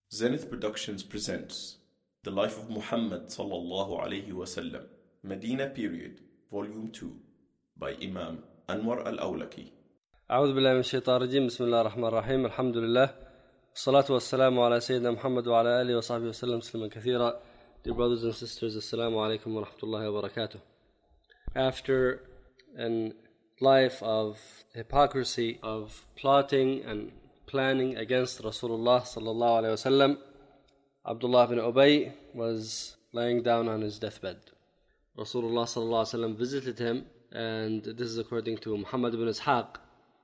Zenith Productions presents The Life of Muhammad sallallahu alayhi wasallam, Medina Period, Volume 2, by Imam Anwar al-Awlaki. أعوذ بالله من الشيطان الرجيم. بسم الله الرحمن الرحيم. الحمد لله والصلاة والسلام على سيدنا محمد وعلى آله وصحبه وسلم تسليما كثيرا. Dear brothers and sisters, Assalamu alaikum wa rahmatullahi wa barakatuh. After a life of hypocrisy, of plotting and planning against Rasulullah sallallahu alaihi wasallam, Abdullah ibn Ubay was laying down on his deathbed. Rasulullah sallallahu alaihi wasallam visited him, and this is according to Muhammad ibn Ishaq.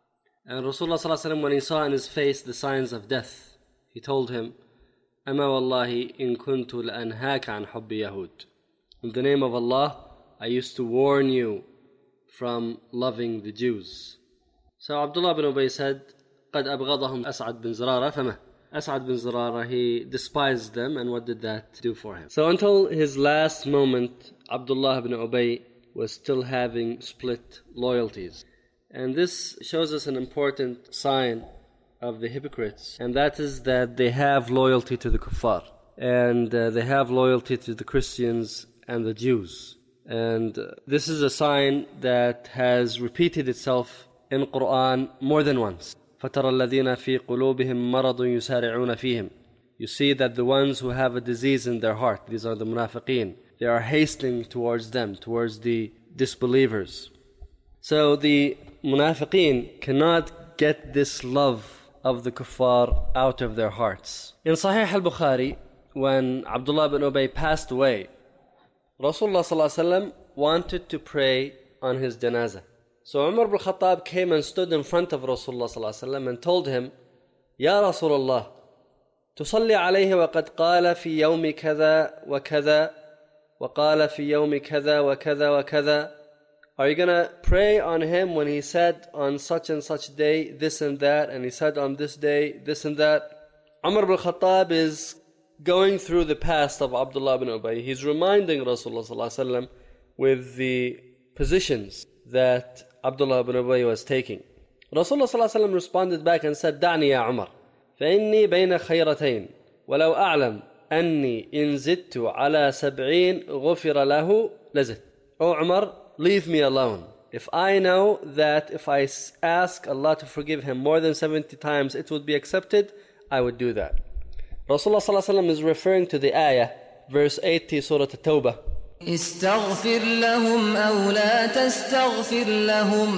And Rasulullah sallallahu alaihi wasallam, when he saw in his face the signs of death, he told him, "Ama wallahi in kuntu la'anhaka an hubbi Yahud." In the name of Allah, I used to warn you from loving the Jews. So Abdullah ibn Ubay said, قد أبغضهم أسعد بن زرارة فما As'ad bin Zurara, he despised them, and what did that do for him? So until his last moment, Abdullah ibn Ubay was still having split loyalties. And this shows us an important sign of the hypocrites, and that is that they have loyalty to the kuffar, and they have loyalty to the Christians and the Jews. And this is a sign that has repeated itself in Quran more than once. فَتَرَى الَّذِينَ فِي قُلُوبِهِمْ مَرَضٌ يُسَارِعُونَ فِيهِمْ. You see that the ones who have a disease in their heart, these are the munafiqeen, they are hastening towards them, towards the disbelievers. So the munafiqeen cannot get this love of the kuffar out of their hearts. In Sahih al-Bukhari, when Abdullah ibn Ubay passed away, Rasulullah ﷺ wanted to pray on his janazah. So Umar ibn Khattab came and stood in front of Rasulullah ﷺ and told him, "Ya Rasulullah, تصلي عليه وقد قال في يوم كذا وكذا وقال في يوم كذا وكذا وكذا." Are you going to pray on him when he said on such and such day this and that, and he said on this day this and that? Umar ibn Khattab is going through the past of Abdullah ibn Ubay. He's reminding Rasulullah ﷺ with the positions that Abdullah ibn Ubay was taking. Rasulullah ﷺ responded back and said, "دعني يا عمر فإني بين خيرتين ولو أعلم أني إن زدت على 70 غفر له لزدت." "Oh Umar, leave me alone. If I know that if I ask Allah to forgive him more than 70 times it would be accepted, I would do that." Rasulullah ﷺ is referring to the ayah, verse 80, Surah At-Tawbah. استغفر لهم أو لا تستغفر لهم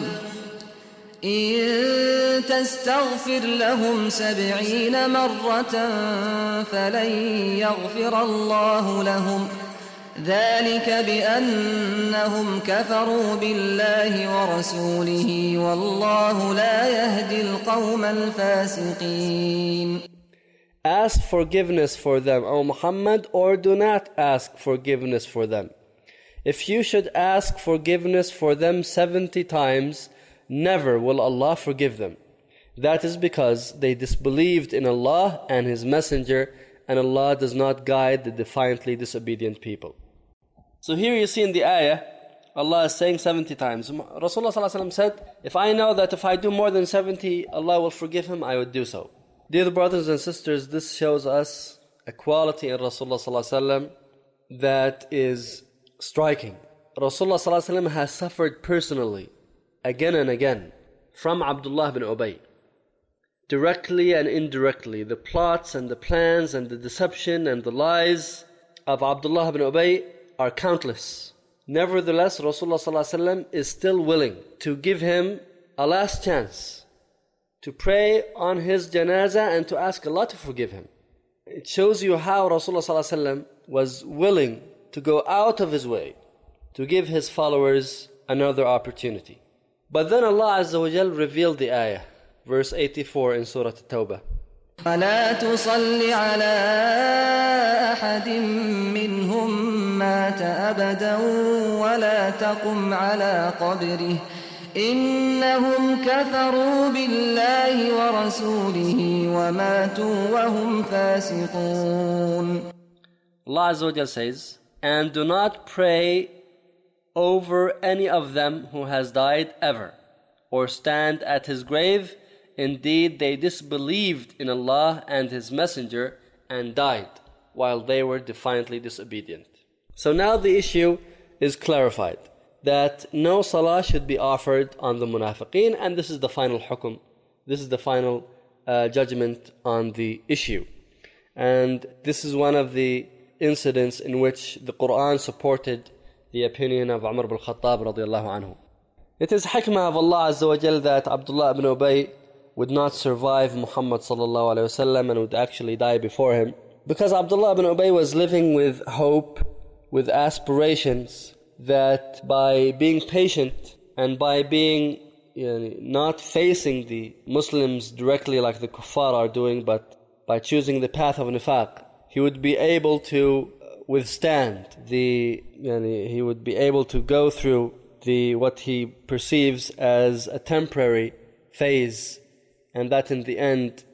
إن تستغفر لهم 70 مرة فلن يغفر الله لهم ذلك بأنهم كفروا بالله ورسوله والله لا يهدي القوم الفاسقين. Ask forgiveness for them, O Muhammad, or do not ask forgiveness for them. If you should ask forgiveness for them 70 times, never will Allah forgive them. That is because they disbelieved in Allah and His Messenger, and Allah does not guide the defiantly disobedient people. So here you see in the ayah, Allah is saying 70 times. Rasulullah ﷺ said, if I know that if I do more than 70, Allah will forgive him, I would do so. Dear brothers and sisters, this shows us a quality in Rasulullah ﷺ that is striking. Rasulullah ﷺ has suffered personally, again and again, from Abdullah ibn Ubay. Directly and indirectly, the plots and the plans and the deception and the lies of Abdullah ibn Ubay are countless. Nevertheless, Rasulullah ﷺ is still willing to give him a last chance to pray on his janazah and to ask Allah to forgive him. It shows you how Rasulullah ﷺ was willing to go out of his way to give his followers another opportunity. But then Allah Azza wa Jal revealed the ayah, verse 84 in Surah At-Tawbah. ولا تصل على أحد منهم مات أبدا ولا تقم على قبره إنهم كفروا بالله ورسوله وماتوا وهم فاسقون. Allah Azza wa Jal says, and do not pray over any of them who has died ever, or stand at his grave. Indeed, they disbelieved in Allah and His Messenger, and died while they were defiantly disobedient. So now the issue is clarified, that no salah should be offered on the munafiqeen, and this is the final hukum. This is the final judgment on the issue. And this is one of the incidents in which the Quran supported the opinion of Umar ibn Khattab radiallahu anhu. It is hikmah of Allah Azza wa Jal that Abdullah ibn Ubay would not survive Muhammad sallallahu alayhi wasallam and would actually die before him, because Abdullah ibn Ubay was living with hope, with aspirations, that by being patient and by being not facing the Muslims directly like the kuffar are doing, but by choosing the path of nifaq, he would be able to withstand he would be able to go through what he perceives as a temporary phase, and that in the end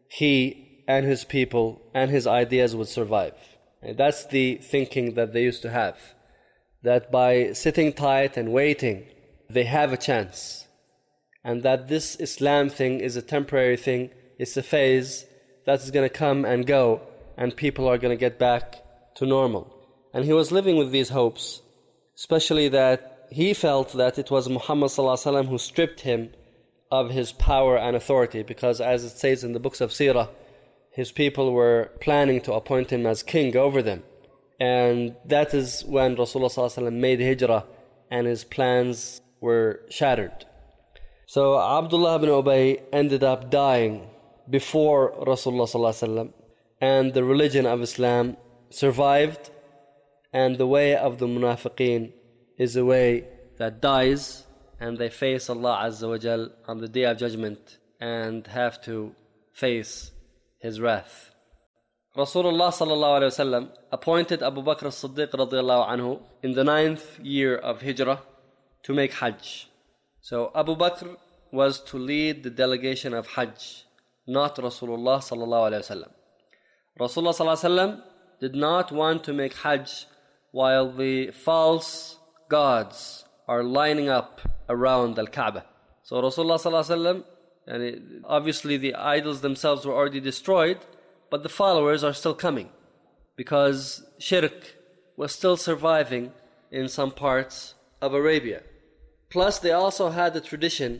he and his people and his ideas would survive. And that's the thinking that they used to have, that by sitting tight and waiting they have a chance, and that this Islam thing is a temporary thing, it's a phase that's going to come and go, and people are going to get back to normal. And he was living with these hopes, especially that he felt that it was Muhammad sallallahu alaihi wasallam who stripped him of his power and authority, because as it says in the books of Seerah, his people were planning to appoint him as king over them. And that is when Rasulullah sallallahu alaihi wasallam made hijrah and his plans were shattered. So Abdullah ibn Ubay ended up dying before Rasulullah sallallahu alaihi wasallam, and the religion of Islam survived, and the way of the munafiqeen is a way that dies, and they face Allah Azza wa Jal on the Day of Judgment and have to face His wrath. Rasulullah sallallahu alayhi wasallam appointed Abu Bakr as-Siddiq radiallahu anhu in the 9th year of Hijrah to make Hajj. So Abu Bakr was to lead the delegation of Hajj, not Rasulullah sallallahu alayhi wasallam. Rasulullah sallallahu alayhi wasallam did not want to make Hajj while the false gods are lining up around Al-Kaaba. So Rasulullah sallallahu alayhi wasallam, and obviously the idols themselves were already destroyed, but the followers are still coming, because shirk was still surviving in some parts of Arabia. Plus they also had the tradition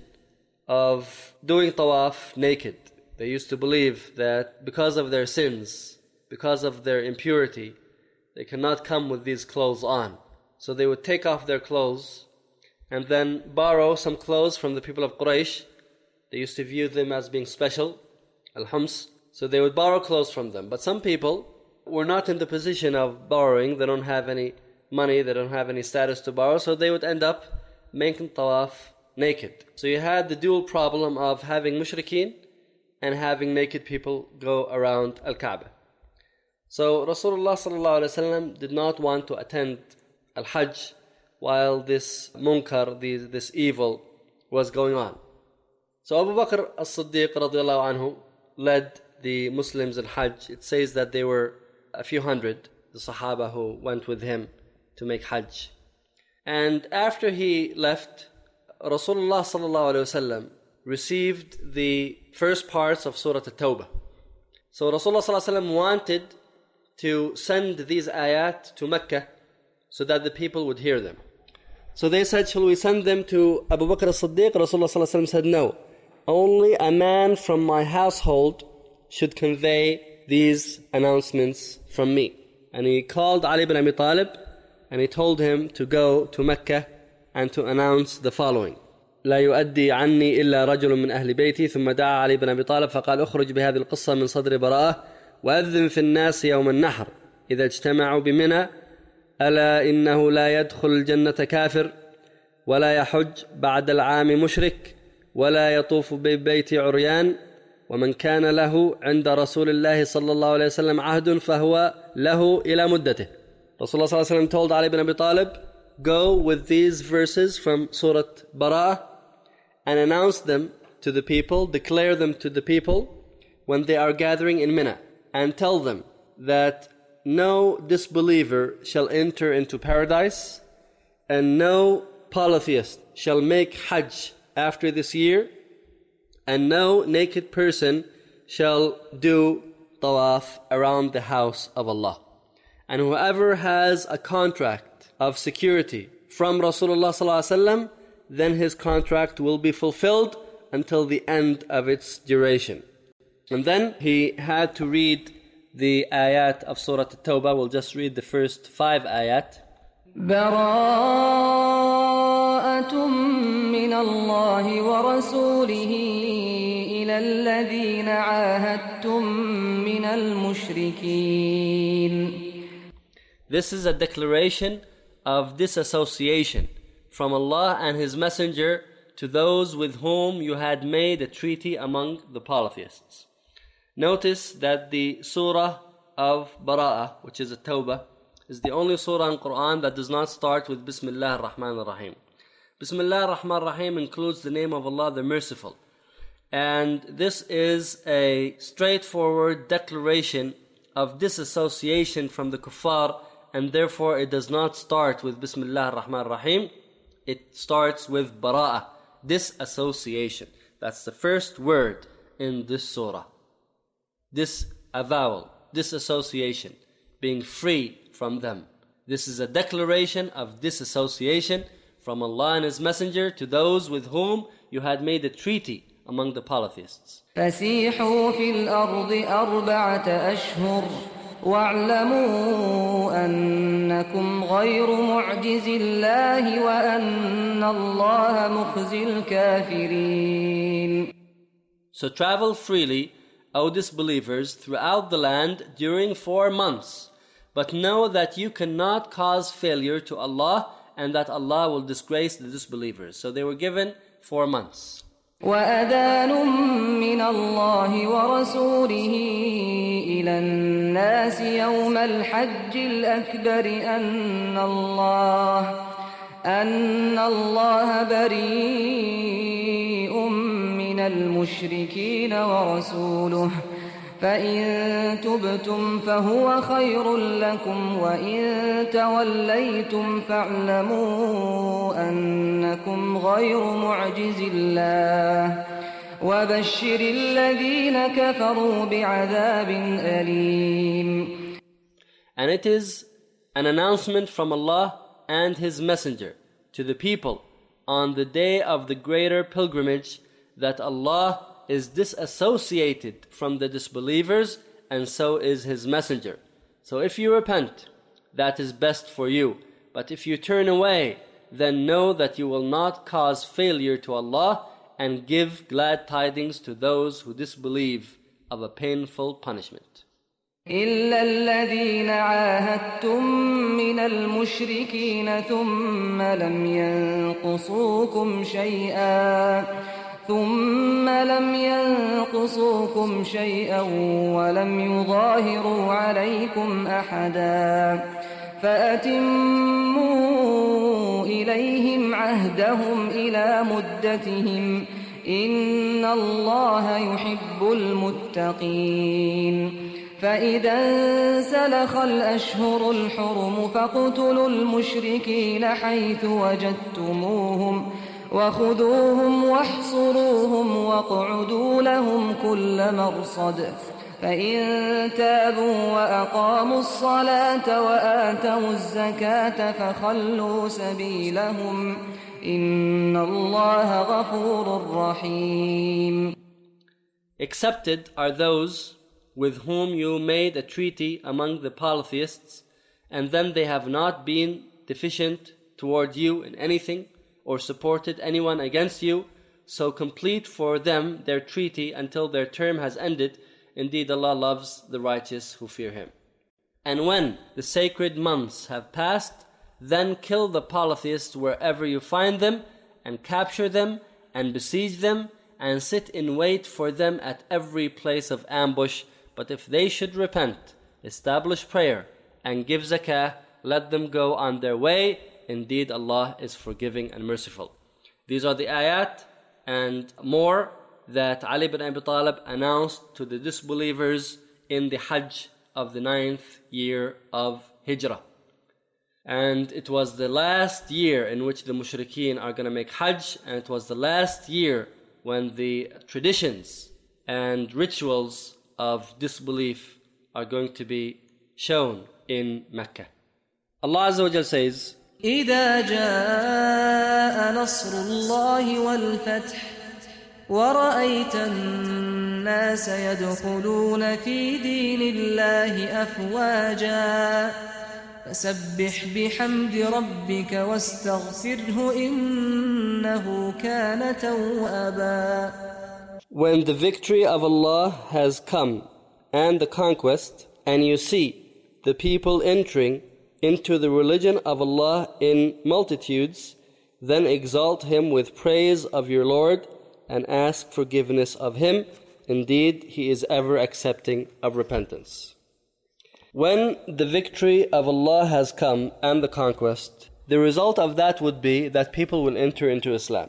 of doing tawaf naked. They used to believe that because of their sins, because of their impurity, they cannot come with these clothes on. So they would take off their clothes and then borrow some clothes from the people of Quraysh. They used to view them as being special, al-hums. So they would borrow clothes from them. But some people were not in the position of borrowing. They don't have any money, they don't have any status to borrow, so they would end up making tawaf naked. So you had the dual problem of having mushrikeen and having naked people go around Al-Kaaba. So Rasulullah sallallahu alaihi wasallam did not want to attend Al-Hajj while this munkar, this evil was going on. So Abu Bakr as-Siddiq radiallahu anhu led the Muslims in Hajj. It says that they were a few hundred, the Sahaba who went with him to make Hajj. And after he left, Rasulullah sallallahu alaihi wasallam received the first parts of Surah At-Tawbah. So Rasulullah sallallahu alaihi wasallam wanted to send these ayat to Mecca so that the people would hear them. So they said, shall we send them to Abu Bakr as-Siddiq? Rasulullah sallallahu alaihi wasallam said, no. Only a man from my household should convey these announcements from me. And he called Ali ibn Abi Talib and he told him to go to Mecca and to announce the following: لا يؤدي عني إلا رجل من أهل بيتي. ثم دعا علي بن أبي طالب فقال اخرج بهذه القصة من صدر براءة وأذن في الناس يوم النحر إذا اجتمعوا بمنى ألا إنه لا يدخل الجنة كافر ولا يحج بعد العام مشرك ولا يطوف ببيت عريان ومن كان له عند رسول الله صلى الله عليه وسلم عهد فهو له إلى مدته. Rasulullah صلى الله عليه وسلم told Ali ibn Abi Talib, go with these verses from Surah Bara'ah and announce them to the people, declare them to the people when they are gathering in Mina, and tell them that no disbeliever shall enter into paradise and no polytheist shall make Hajj after this year, and no naked person shall do tawaf around the house of Allah. And whoever has a contract of security from Rasulullah ﷺ, then his contract will be fulfilled until the end of its duration. And then he had to read the ayat of Surah At-Tawbah. We'll just read the first 5 ayat. براءة من الله ورسوله إلى الذين عاهدتم من المشركين. This is a declaration of disassociation from Allah and His Messenger to those with whom you had made a treaty among the polytheists. Notice that the surah of Bara'ah, which is a Tawbah, is the only surah in Quran that does not start with Bismillah ar-Rahman ar-Rahim. Bismillah ar-Rahman ar-Rahim includes the name of Allah, the Merciful. And this is a straightforward declaration of disassociation from the kuffar, and therefore it does not start with Bismillah ar-Rahman ar-Rahim. It starts with Bara'ah, disassociation. That's the first word in this surah. This avowal, disassociation, being free from them. This is a declaration of disassociation from Allah and His Messenger to those with whom you had made a treaty among the polytheists. فسيحوا في الأرض 4 أشهر واعلموا أنكم غير معجز الله وأن الله مخزي الكافرين. So travel freely, O disbelievers, throughout the land during 4 months. But know that you cannot cause failure to Allah and that Allah will disgrace the disbelievers. So they were given 4 months. وأذان من الله ورسوله إلى الناس يوم الحج الأكبر أن الله بريء من المشركين ورسوله فإن تبتم فهو خير لكم وإن توليتم فاعلموا أنكم غير معجز الله وبشر الذين كفروا بعذاب أليم. And it is an announcement from Allah and His Messenger to the people on the day of the greater pilgrimage that Allah is disassociated from the disbelievers, and so is His Messenger. So if you repent, that is best for you. But if you turn away, then know that you will not cause failure to Allah and give glad tidings to those who disbelieve of a painful punishment. إلا الذين عاهدتم من المشركين ثم لم ينقصوكم شيئا ولم يظاهروا عليكم أحدا فأتموا إليهم عهدهم إلى مدتهم إن الله يحب المتقين. فإذا انسلخ الأشهر الحرم فاقتلوا المشركين حيث وجدتموهم وخذوهم واحصروهم واقعدوا لهم كل مرصد فإن تابوا وأقاموا الصلاة وآتوا الزكاة فخلوا سبيلهم إن الله غفور رحيم. Accepted are those with whom you made a treaty among the polytheists, and then they have not been deficient toward you in anything or supported anyone against you, so complete for them their treaty until their term has ended. Indeed, Allah loves the righteous who fear Him. And when the sacred months have passed, then kill the polytheists wherever you find them, and capture them, and besiege them, and sit in wait for them at every place of ambush. But if they should repent, establish prayer, and give zakah, let them go on their way. Indeed, Allah is forgiving and merciful. These are the ayat and more that Ali ibn Abi Talib announced to the disbelievers in the Hajj of the 9th year of Hijrah. And it was the last year in which the mushrikeen are going to make Hajj, and it was the last year when the traditions and rituals of disbelief are going to be shown in Mecca. Allah Azza wa Jal says, إذا جاء نصر الله والفتح ورأيت الناس يدخلون في دين الله أفواجا فسبح بحمد ربك واستغفره إنه كان توابا. When the victory of Allah has come and the conquest, and you see the people entering into the religion of Allah in multitudes, then exalt Him with praise of your Lord and ask forgiveness of Him. Indeed, He is ever accepting of repentance. When the victory of Allah has come and the conquest, the result of that would be that people will enter into Islam.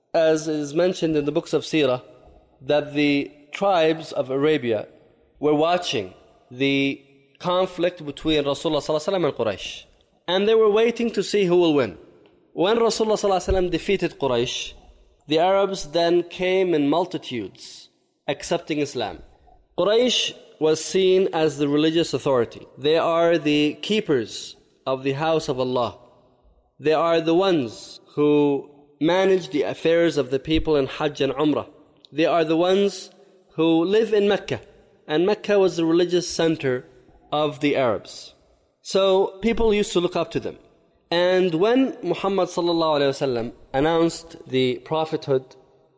As is mentioned in the books of Seerah, that the tribes of Arabia were watching the conflict between Rasulullah ﷺ and Quraysh. And they were waiting to see who will win. When Rasulullah ﷺ defeated Quraysh, the Arabs then came in multitudes accepting Islam. Quraysh was seen as the religious authority. They are the keepers of the house of Allah. They are the ones who manage the affairs of the people in Hajj and Umrah. They are the ones who live in Mecca. And Mecca was the religious center of the Arabs. So people used to look up to them. And when Muhammad ﷺ announced the prophethood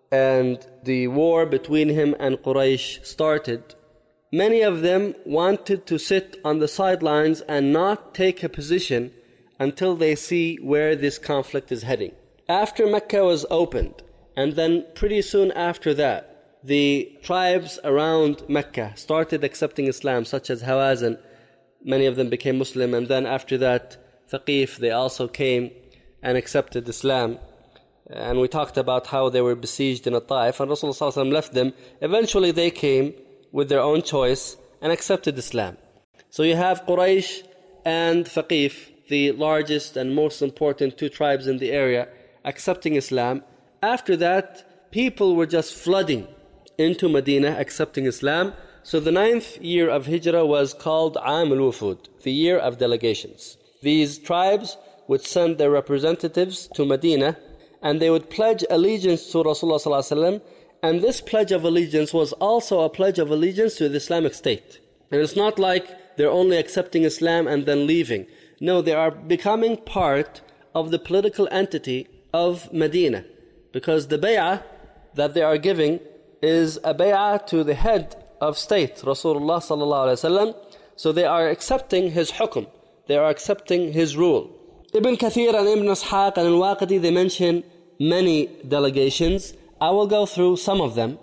and the war between him and Quraysh started, many of them wanted to sit on the sidelines and not take a position until they see where this conflict is heading. After Mecca was opened, and then pretty soon after that, the tribes around Mecca started accepting Islam, such as Hawazin. Many of them became Muslim, and then after that, Thaqif, they also came and accepted Islam. And we talked about how they were besieged in a Taif, and Rasulullah ﷺ left them. Eventually they came with their own choice and accepted Islam. So you have Quraysh and Thaqif, the largest and most important two tribes in the area, accepting Islam. After that, people were just flooding into Medina accepting Islam. So the 9th year of Hijrah was called Aam al-Wufud, the year of delegations. These tribes would send their representatives to Medina, and they would pledge allegiance to Rasulullah ﷺ, and this pledge of allegiance was also a pledge of allegiance to the Islamic State. And it's not like they're only accepting Islam and then leaving. No, they are becoming part of the political entity of Medina, because the bay'ah that they are giving is a bay'ah to the head of state, Rasulullah ﷺ. So they are accepting his hukum, they are accepting his rule. Ibn Kathir and Ibn Ishaq and Al-Waqidi, they mention many delegations. I will go through some of them.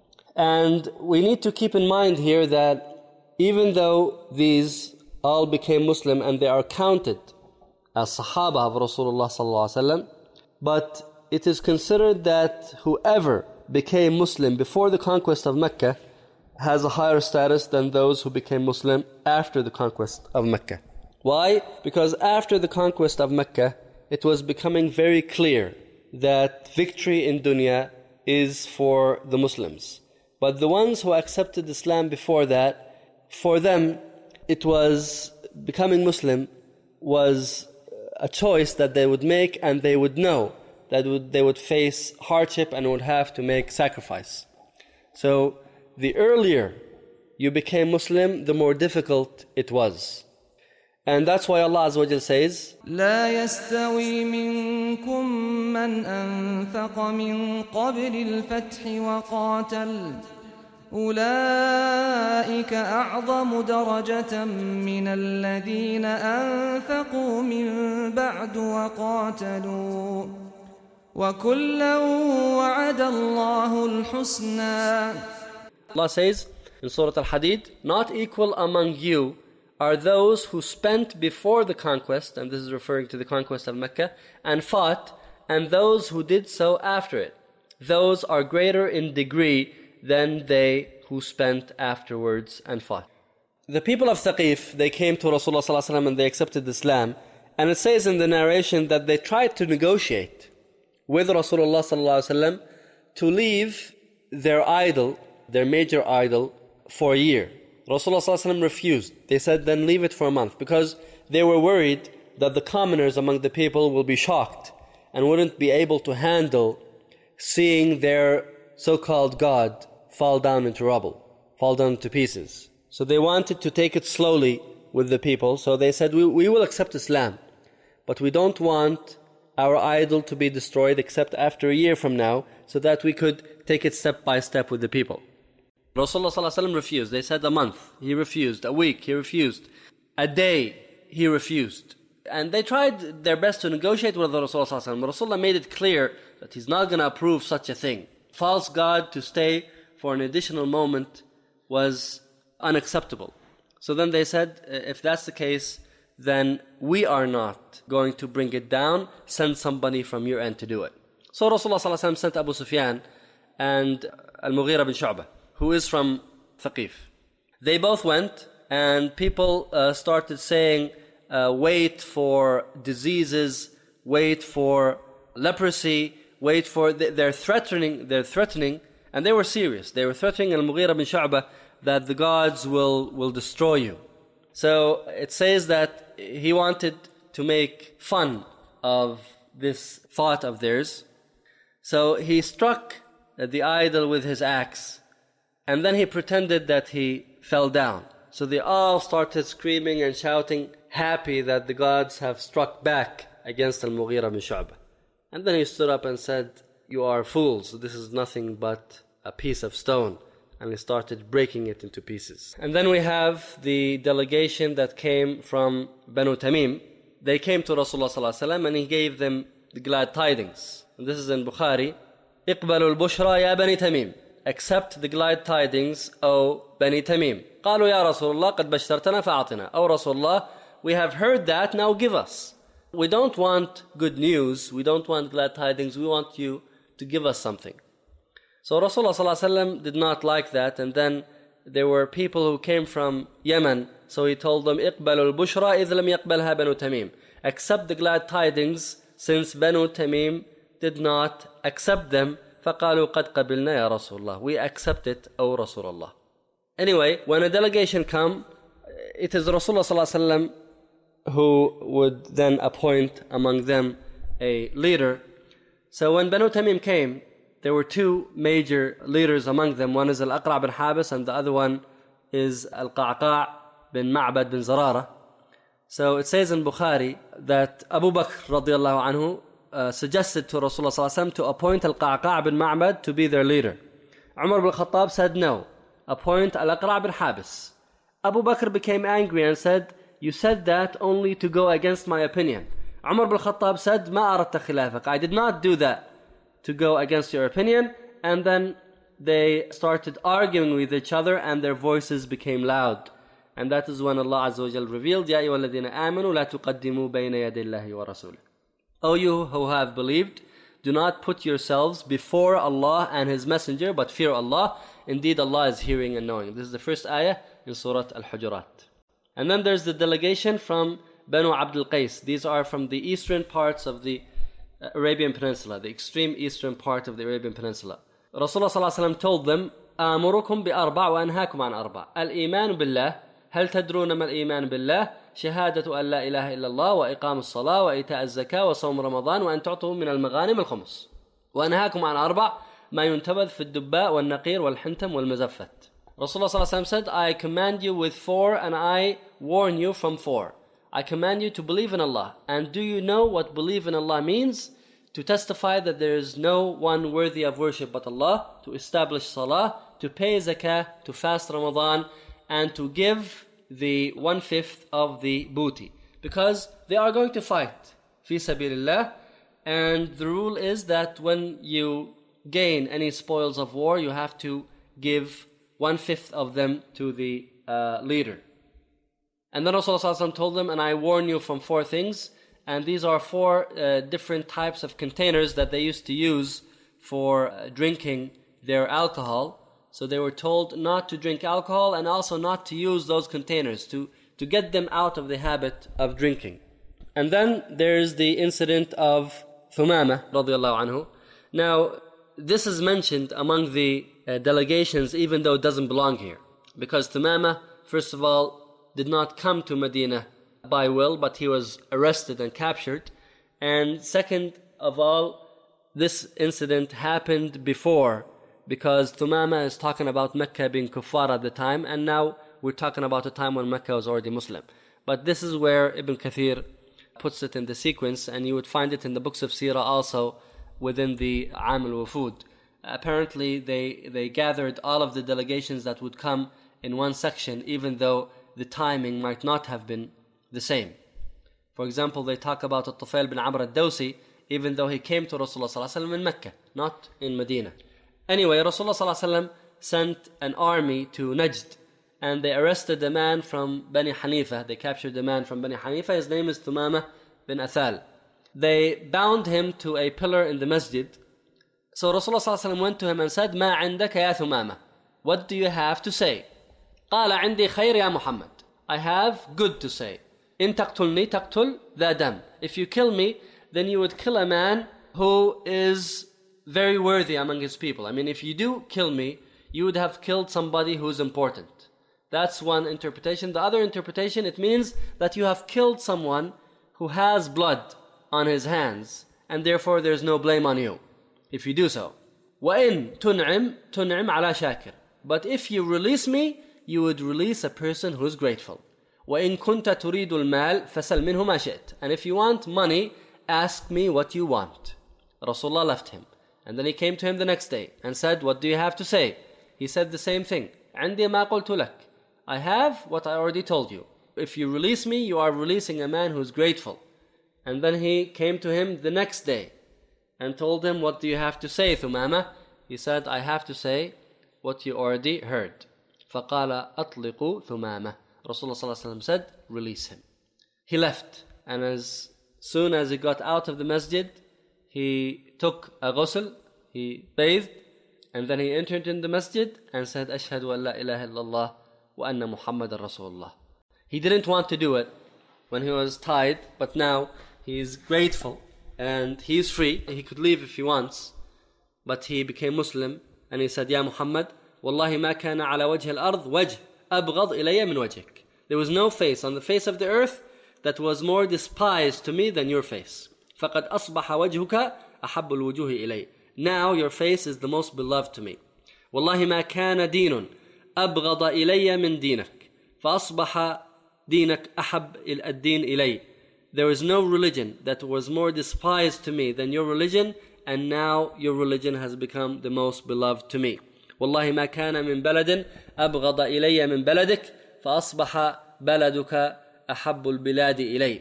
And we need to keep in mind here that even though these all became Muslim and they are counted as Sahaba of Rasulullah ﷺ, but it is considered that whoever became Muslim before the conquest of Mecca has a higher status than those who became Muslim after the conquest of Mecca. Why? Because after the conquest of Mecca, it was becoming very clear that victory in dunya is for the Muslims. But the ones who accepted Islam before that, for them, it was becoming Muslim was a choice that they would make, and they would know that they would face hardship and would have to make sacrifice. So the earlier you became Muslim, the more difficult it was. And that's why Allah Azza wa Jal says, لا يستوي منكم من أنفق من قبل الفتح وقاتل أولئك أعظم درجة من الذين أنفقوا من بعد وقاتلوا وكلا وعد الله الحسنى. Allah says in Surah Al-Hadid, not equal among you are those who spent before the conquest, and this is referring to the conquest of Mecca, and fought, and those who did so after it. Those are greater in degree than they who spent afterwards and fought. The people of Thaqif, they came to Rasulullah ﷺ and they accepted Islam, and it says in the narration that they tried to negotiate with Rasulullah ﷺ to leave their idol, their major idol, for a year. Rasulullah ﷺ refused. They said, then leave it for a month, because they were worried that the commoners among the people will be shocked and wouldn't be able to handle seeing their so-called God fall down into rubble, fall down to pieces. So they wanted to take it slowly with the people. So they said, we will accept Islam, but we don't want our idol to be destroyed except after a year from now, so that we could take it step by step with the people. Rasulullah ﷺ refused. They said a month. He refused. A week. He refused. A day. He refused. And they tried their best to negotiate with Rasulullah ﷺ. Rasulullah made it clear that he's not going to approve such a thing. False God to stay for an additional moment was unacceptable. So then they said, if that's the case, then we are not going to bring it down. Send somebody from your end to do it. So Rasulullah ﷺ sent Abu Sufyan and Al-Mughira bin Shu'bah, who is from Thaqif. They both went, and people started saying, wait for diseases, wait for leprosy, wait for... They're threatening, and they were serious. They were threatening Al-Mughira bin Shu'bah that the gods will destroy you. So it says that he wanted to make fun of this thought of theirs. So he struck the idol with his axe, and then he pretended that he fell down. So they all started screaming and shouting, happy that the gods have struck back against Al-Mughira bin Shu'bah. And then he stood up and said, you are fools, this is nothing but a piece of stone. And he started breaking it into pieces. And then we have the delegation that came from Banu Tamim. They came to Rasulullah ﷺ and he gave them the glad tidings. And this is in Bukhari. اقبلوا البشرى يا بني تميم. Accept the glad tidings, O Bani Tamim. قالوا يا رسول الله قد بشرتنا فأعطنا. O Rasulullah, we have heard that, now give us. We don't want good news, we don't want glad tidings, we want you to give us something. So Rasulullah ﷺ did not like that, and then there were people who came from Yemen, so he told them, اقبلوا البشرى إذ لم يقبلها بنو تميم. Accept the glad tidings, since Banu Tamim did not accept them. فقالوا قد قبلنا يا رسول الله. We accept it, O Rasulullah. Anyway, when a delegation come, it is Rasulullah ﷺ who would then appoint among them a leader. So when Banu Tamim came, there were two major leaders among them. One is Al-Aqra' bin Habis, and the other one is Al-Qa'qa' bin Ma'bad bin Zarara. So it says in Bukhari that Abu Bakr radiallahu anhu suggested to Rasulullah ﷺ to appoint Al-Qa'qa' bin Ma'bad to be their leader. Umar bin Khattab said no, appoint Al-Aqra' bin Habis. Abu Bakr became angry and said, you said that only to go against my opinion. Umar bin Khattab said, ما أردت خلافك. I did not do that to go against your opinion. And then they started arguing with each other and their voices became loud. And that is when Allah Azza wa Jal revealed, يَا أَيُّهَا الَّذِينَ آمَنُوا لَا تُقَدِّمُوا بَيْنَ يَدَيِ اللَّهِ وَرَسُولِهِ. O you who have believed, do not put yourselves before Allah and His Messenger, but fear Allah. Indeed, Allah is hearing and knowing. This is the first ayah in Surah Al-Hujurat. And then there's the delegation from Banu Abdul Qais. These are from the eastern parts of the Arabian Peninsula, the extreme eastern part of the Arabian Peninsula. Rasulullah ﷺ told them, آمركم بأربع وأنهاكم عن أربع. الإيمان بالله. هل تدرون ما الإيمان بالله؟ شهادة أن لا إله إلا الله وإقام الصلاة وإيتاء الزكاة وصوم رمضان وأن تعطوا من المغانم الخمس. وأنهاكم عن أربع ما ينتبذ في الدباء والنقير والحنتم والمزفت. Rasulullah ﷺ said, I command you with 4 and I warn you from 4. I command you to believe in Allah. And do you know what believe in Allah means? To testify that there is no one worthy of worship but Allah, to establish salah, to pay zakah, to fast Ramadan, and to give the 1/5 of the booty. Because they are going to fight, fi sabilillah, and the rule is that when you gain any spoils of war, you have to give 1/5 of them to the leader. And then Rasulullah told them, and I warn you from 4 things, and these are 4 different types of containers that they used to use for drinking their alcohol. So they were told not to drink alcohol and also not to use those containers, to get them out of the habit of drinking. And then there's the incident of Thumama radiallahu anhu. Now, this is mentioned among the delegations even though it doesn't belong here. because Thumama, first of all, did not come to Medina by will, but he was arrested and captured. And second of all, this incident happened before, because Thumama is talking about Mecca being kuffar at the time, and now we're talking about a time when Mecca was already Muslim. But this is where Ibn Kathir puts it in the sequence, and you would find it in the books of Sirah also within the Aam al-Wufud. Apparently, they gathered all of the delegations that would come in one section, even though the timing might not have been the same. For example, they talk about Al-Tufail bin Amr al-Dawsi, even though he came to Rasulullah sallallahu alaihi wasallam in Mecca, not in Medina. Anyway, Rasulullah sallallahu alaihi wasallam sent an army to Najd, and they arrested a man from Bani Hanifa. They captured a man from Bani Hanifa. His name is Thumama bin Athal. They bound him to a pillar in the masjid. So Rasulullah sallallahu alaihi wasallam went to him and said, "Ma عندك ya Thumama? What do you have to say?" قال عندي خير يا محمد. I have good to say. إن تقتلني تقتل ذا دم. If you kill me, then you would kill a man who is very worthy among his people. I mean, if you do kill me, you would have killed somebody who is important. That's one interpretation. The other interpretation, it means that you have killed someone who has blood on his hands, and therefore there's no blame on you if you do so. وَإِن تُنْعِمْ عَلَى شَاكِرٍ. But if you release me, you would release a person who is grateful. وَإِن كُنْتَ تُرِيدُ الْمَالِ فَسَلْ مِنْهُ مَا شِئْتَ. And if you want money, ask me what you want. Rasulullah left him. And then he came to him the next day and said, "What do you have to say?" He said the same thing. عندي ما قلت لك. I have what I already told you. If you release me, you are releasing a man who is grateful. And then he came to him the next day and told him, "What do you have to say, Thumama?" He said, "I have to say what you already heard." فَقَالَ أَطْلِقُوا ثُمَامَةً. Rasulullah sallallahu alaihi wasallam said, "Release him." He left, and as soon as he got out of the masjid, he took a ghusl, he bathed, and then he entered in the masjid and said, "Ashhadu an la ilaha illallah wa anna Muhammadan Rasulullah." He didn't want to do it when he was tied, but now he is grateful and he is free. He could leave if he wants, but he became Muslim, and he said, "Ya Muhammad, wallahi ma kana ala wajh al-ard wajh abghad ilayya min wajhik." There was no face on the face of the earth that was more despised to me than your face. فَقَدْ أَصْبَحَ وَجْهُكَ أَحَبُّ الْوُجُوهِ إِلَيْهِ. Now your face is the most beloved to me. وَاللَّهِ مَا كَانَ دِينٌ أَبْغَضَ إِلَيَّ مِنْ دِينَكَ فَأَصْبَحَ دِينَكَ أَحَبَّ الدِّينِ إِلَيَّ. There is no religion that was more despised to me than your religion, and now your religion has become the most beloved to me. وَاللَّهِ مَا كَانَ مِنْ بَلَدٍ أَبْغَضَ إِلَيَّ مِنْ بَلَدِكَ فَأَصْبَحَ بَلَدُكَ أَحَبُّ الْبِلَادِ إِلَيَّ.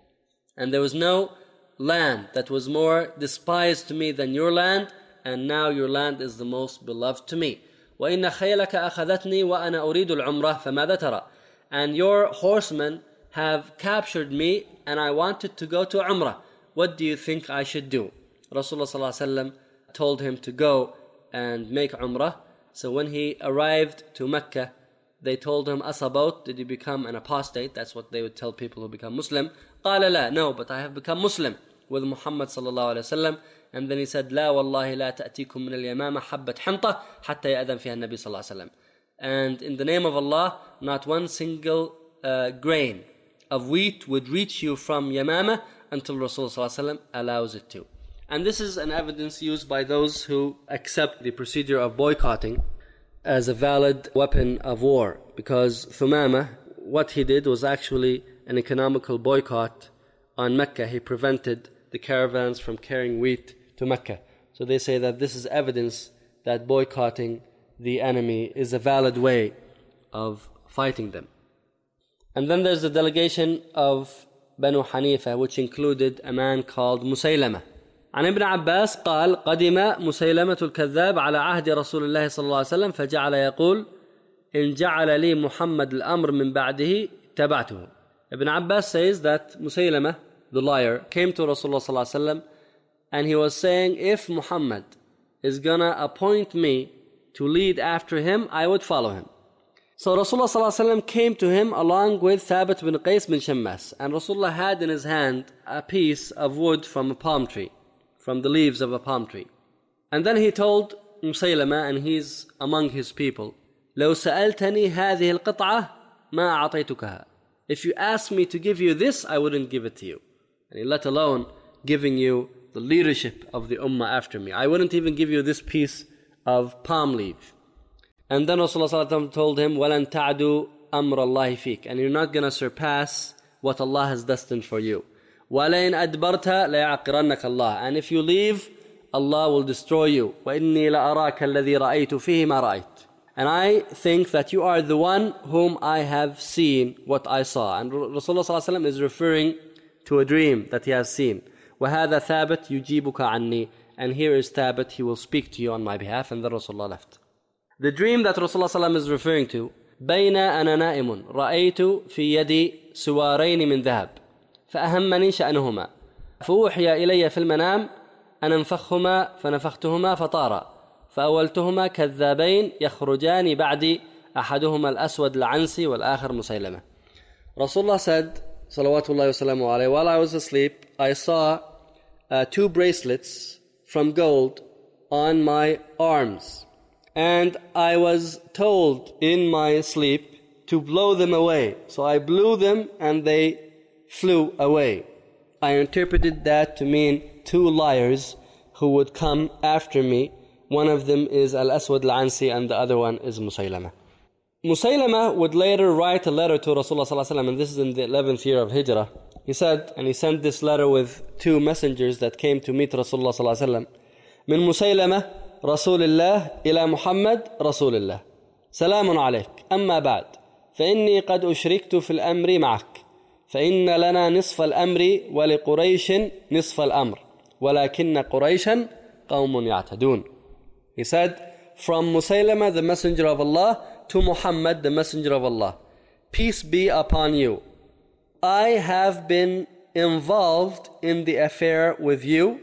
And there was no land that was more despised to me than your land, and now your land is the most beloved to me. وَإِنَّ خَيْلَكَ أَخَذَتْنِي وَأَنَا أُرِيدُ الْعُمْرَةِ فَمَاذَا تَرَى. And your horsemen have captured me, and I wanted to go to Umrah. What do you think I should do? Rasulullah ﷺ told him to go and make Umrah. So when he arrived to Mecca, they told him, "Asabaut, did you become an apostate?" That's what they would tell people who become Muslim. قال لا, no, but I have become Muslim with Muhammad sallallahu alaihi wasallam. And then he said, "لا والله لا تأتيكم من اليمامة حبة حنطة حتى يأذن فيها النبي صلى الله عليه وسلم." And in the name of Allah, not one single grain of wheat would reach you from Yamama until Rasulullah sallallahu alaihi wasallam allows it to. And this is an evidence used by those who accept the procedure of boycotting as a valid weapon of war, because Thumama, what he did was actually an economical boycott on Mecca. He prevented the caravans from carrying wheat to Mecca. So they say that this is evidence that boycotting the enemy is a valid way of fighting them. And then there's the delegation of Banu Hanifa, which included a man called Musaylama. عن ابن عباس قال: قدم مسيلمة الكذاب على عهد رسول الله صلى الله عليه وسلم فجعل يقول: إن جعل لي محمد الأمر من بعده تبعته. Ibn Abbas says that Musaylama, the liar, came to Rasulullah صلى الله عليه وسلم, and he was saying, if Muhammad is gonna appoint me to lead after him, I would follow him. So Rasulullah صلى الله عليه وسلم came to him along with Thabit bin Qais bin Shammas, and Rasulullah had in his hand a piece of wood from a palm tree, from the leaves of a palm tree. And then he told Musaylama, and he's among his people, لو سألتني هذه القطعة ما أعطيتكها. If you asked me to give you this, I wouldn't give it to you. Let alone giving you the leadership of the ummah after me. I wouldn't even give you this piece of palm leaf. And then Rasulullah told him, وَلَن تَعْدُوا أَمْرَ اللَّهِ فِيك. And you're not going to surpass what Allah has destined for you. وَلَيْنْ أَدْبَرْتَ لَيَعْقِرَنَّكَ اللَّهِ. And if you leave, Allah will destroy you. وَإِنِّي لَأَرَاكَ الَّذِي رَأَيْتُ فِيهِ مَا رَأَيْتُ. And I think that you are the one whom I have seen what I saw. And Rasulullah is referring to a dream that he has seen. وَهَذَا ثَابِتْ يُجِيبُكَ عَنِّي. And here is Thabit, he will speak to you on my behalf. And then Rasulullah left. The dream that Rasulullah is referring to, بَيْنَ أَنَا نَائِمٌ رَأَيْتُ فِي يَدِي سُوَارَيْنِ مِنْ ذَهَبٍ فأهمني شأنهما فأوحي إلي في المنام أن انفخهما فنفختهما فطارا فأولتهما كذابين يخرجان بعدي أحدهما الأسود العنسي والآخر مسيلمة. Rasulullah said, salawatullahi wasalamu alayhi, while I was asleep, I saw 2 bracelets from gold on my arms. And I was told in my sleep to blow them away. So I blew them and they flew away. I interpreted that to mean 2 liars who would come after me. One of them is Al-Aswad Al-Ansi and the other one is Musaylama. Musaylama would later write a letter to Rasulullah, and this is in the 11th year of Hijrah. He said, and he sent this letter with 2 messengers that came to meet Rasulullah من مسيلمة رسول الله إلى محمد رسول الله سلام عليك أما بعد فإني قد أشركت في الأمر معك فإن لنا نصف الأمر ولقريش نصف الأمر ولكن قريشا قوم يعتدون. He said, from Musaylama, the messenger of Allah, to Muhammad, the messenger of Allah, peace be upon you. I have been involved in the affair with you.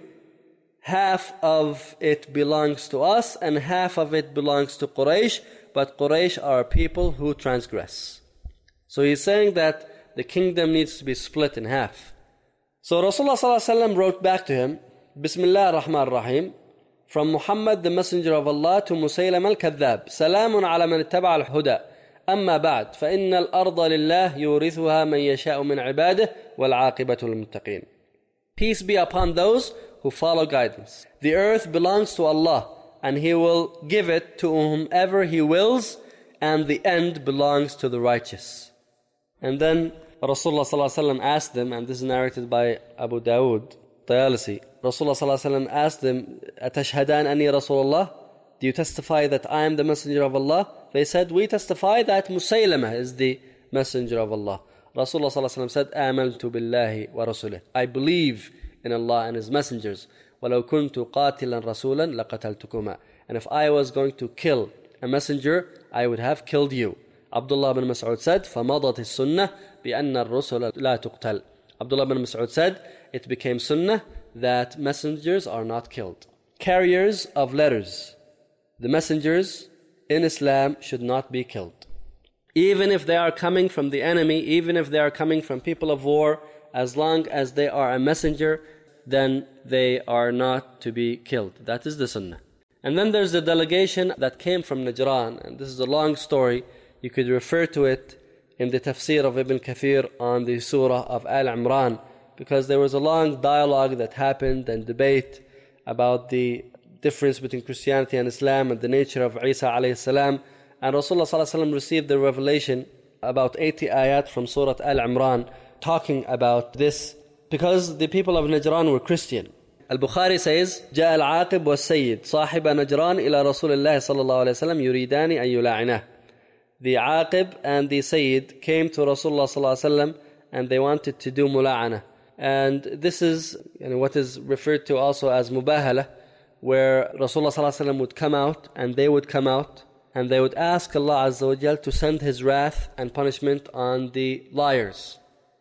Half of it belongs to us and half of it belongs to Quraysh, but Quraysh are people who transgress. So he's saying that the kingdom needs to be split in half. So Rasulullah wrote back to him, Bismillah ar-Rahman ar-Rahim, from Muhammad, the messenger of Allah, to Musaylam al-Kadhab, Salamun ala man ittaba al-huda, amma ba'd, fa inna al-arda lillah yurithuha man yasha'u min ibadah, wal-aqibatu lil-muttaqin. Peace be upon those who follow guidance. The earth belongs to Allah, and He will give it to whomever He wills, and the end belongs to the righteous. And then Rasulullah asked them, and this is narrated by Abu Dawood, Tayalisi. Rasulullah asked them, Atashhadan anni Rasulullah? Do you testify that I am the messenger of Allah? They said, we testify that Musaylama is the messenger of Allah. Rasulullah said, Amantu billahi wa rasulih. I believe in Allah and His messengers. وَلَوْ كُنْتُ قَاتِلًا رَسُولًا لَقَتَلْتُكُمَا. And if I was going to kill a messenger, I would have killed you. Abdullah bin Mas'ud said, فَمَضَتِ السُّنَّةِ بِأَنَّ الرُّسُلَ لَا تُقْتَلْ. Abdullah bin Mas'ud said, it became sunnah that messengers are not killed. Carriers of letters, the messengers in Islam should not be killed. Even if they are coming from the enemy, even if they are coming from people of war, as long as they are a messenger, then they are not to be killed. That is the sunnah. And then there's the delegation that came from Najran, and this is a long story. You could refer to it in the tafsir of Ibn Kathir on the surah of Al-Imran, because there was a long dialogue that happened and debate about the difference between Christianity and Islam and the nature of Isa alayhi salam. And Rasulullah received the revelation about 80 ayat from Surah Al-Imran talking about this, because the people of Najran were Christian. Al-Bukhari says, جاء العاقب والسيد صاحب نجران إلى رسول الله صلى الله عليه وسلم يريدان أن يلاعنه. The Aqib and the Sayyid came to Rasulullah sallallahu alaihi wasallam and they wanted to do mula'ana. And this is what is referred to also as mubahala, where Rasulullah sallallahu alaihi wasallam would come out and they would come out and they would ask Allah Azza wa Jal to send His wrath and punishment on the liars.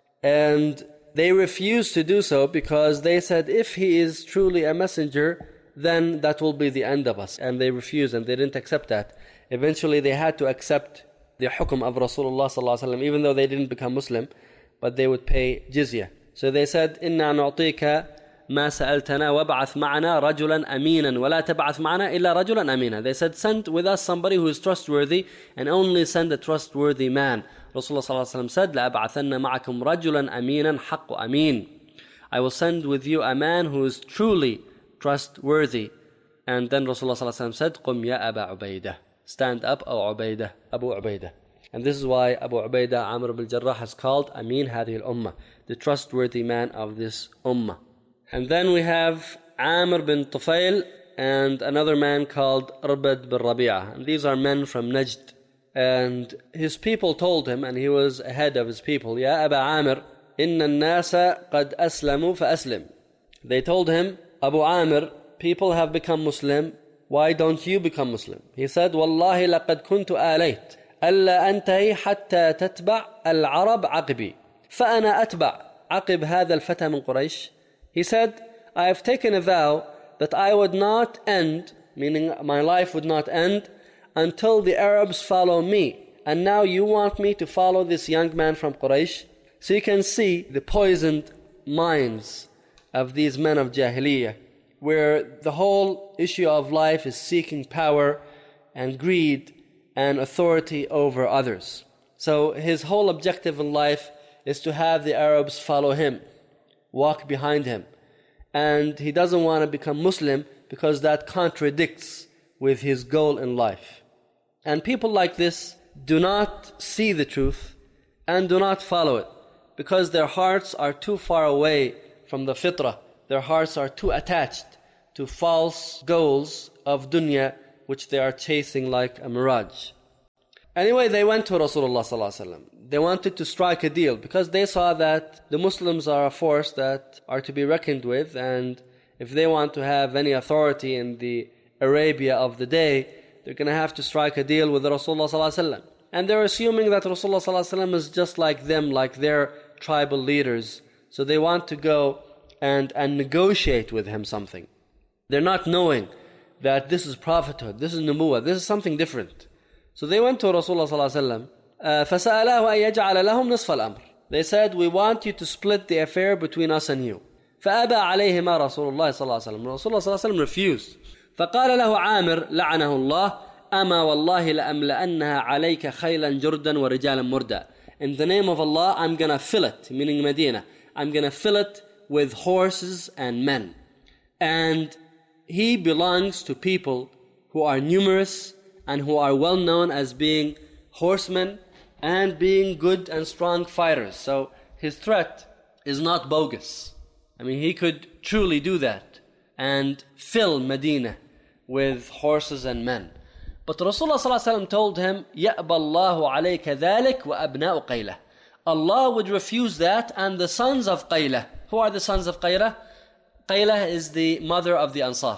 And they refused to do so because they said, if he is truly a messenger, then that will be the end of us. And they refused and they didn't accept that. Eventually they had to accept the hukum of Rasulullah sallallahu alaihi wasallam, even though they didn't become Muslim, but they would pay jizya. So they said, إِنَّا نُعْطِيكَ ما سألتنا وابعث معنا رجلا أمينا ولا تبعث معنا إلا رجلا أمينا. They said, send with us somebody who is trustworthy and only send a trustworthy man. Rasulullah sallallahu alaihi wasallam said, لأبعثن معكم رجلا أمينا حق أمين. I will send with you a man who is truly trustworthy. And then Rasulullah sallallahu alaihi wasallam said, قم يا أبا عبيدة. Stand up, O Ubaidah, Abu Ubaidah. And this is why Abu Ubaidah Amr ibn al-Jarrah has called Amin Hadhi al-Ummah, the trustworthy man of this Ummah. And then we have Amr bin Tufail and another man called Arbad bin Rabi'ah. And these are men from Najd. And his people told him, and he was ahead of his people, Ya Aba Amr, inna an-nasa qad aslamu fa aslim. They told him, Abu Amr, people have become Muslim, why don't you become Muslim? He said, Wallahi laqad kuntu alayt, alla antahi hatta tatba' al-arab aqbi. فأنا أتبع عقب هذا الفتى من قريش. He said, I have taken a vow that I would not end, meaning my life would not end, until the Arabs follow me. And now you want me to follow this young man from Quraysh? So you can see the poisoned minds of these men of Jahiliyyah, where the whole issue of life is seeking power and greed and authority over others. So his whole objective in life is to have the Arabs follow him, walk behind him. And he doesn't want to become Muslim because that contradicts with his goal in life. And people like this do not see the truth and do not follow it because their hearts are too far away from the fitrah. Their hearts are too attached to false goals of dunya which they are chasing like a mirage. Anyway, they went to Rasulullah sallallahu alaihi wasallam. They wanted to strike a deal because they saw that the Muslims are a force that are to be reckoned with, and if they want to have any authority in the Arabia of the day, they're going to have to strike a deal with Rasulullah sallallahu alaihi wasallam. And they're assuming that Rasulullah sallallahu alaihi wasallam is just like them, like their tribal leaders. So they want to go and negotiate with him something. They're not knowing that this is prophethood, this is nubuwah, this is something different. So they went to Rasulullah sallallahu alaihi wasallam. فَسَأَلَاهُ أَن يَجْعَلَ لَهُمْ نِصْفَ الْأَمْرِ. They said, we want you to split the affair between us and you. فَأَبَى عَلَيْهِمَا رَسُولُ اللَّهِ صلى الله عليه وسلم. Rasulullah صلى الله عليه وسلم refused. فقال له عامر لعنه الله أما والله لأملأنها عليك خيلا جردا ورجالا مردا. In the name of Allah, I'm going to fill it, meaning Medina. I'm going to fill it with horses and men. And he belongs to people who are numerous and who are well known as being horsemen and being good and strong fighters. So his threat is not bogus. I mean, he could truly do that and fill Medina with horses and men. But Rasulullah ﷺ told him, يَأْبَى اللَّهُ عَلَيْكَ ذَلِكَ وَأَبْنَاءُ قَيْلَةٍ. Allah would refuse that, and the sons of Qaylah. Who are the sons of Qaylah? Qaylah is the mother of the Ansar,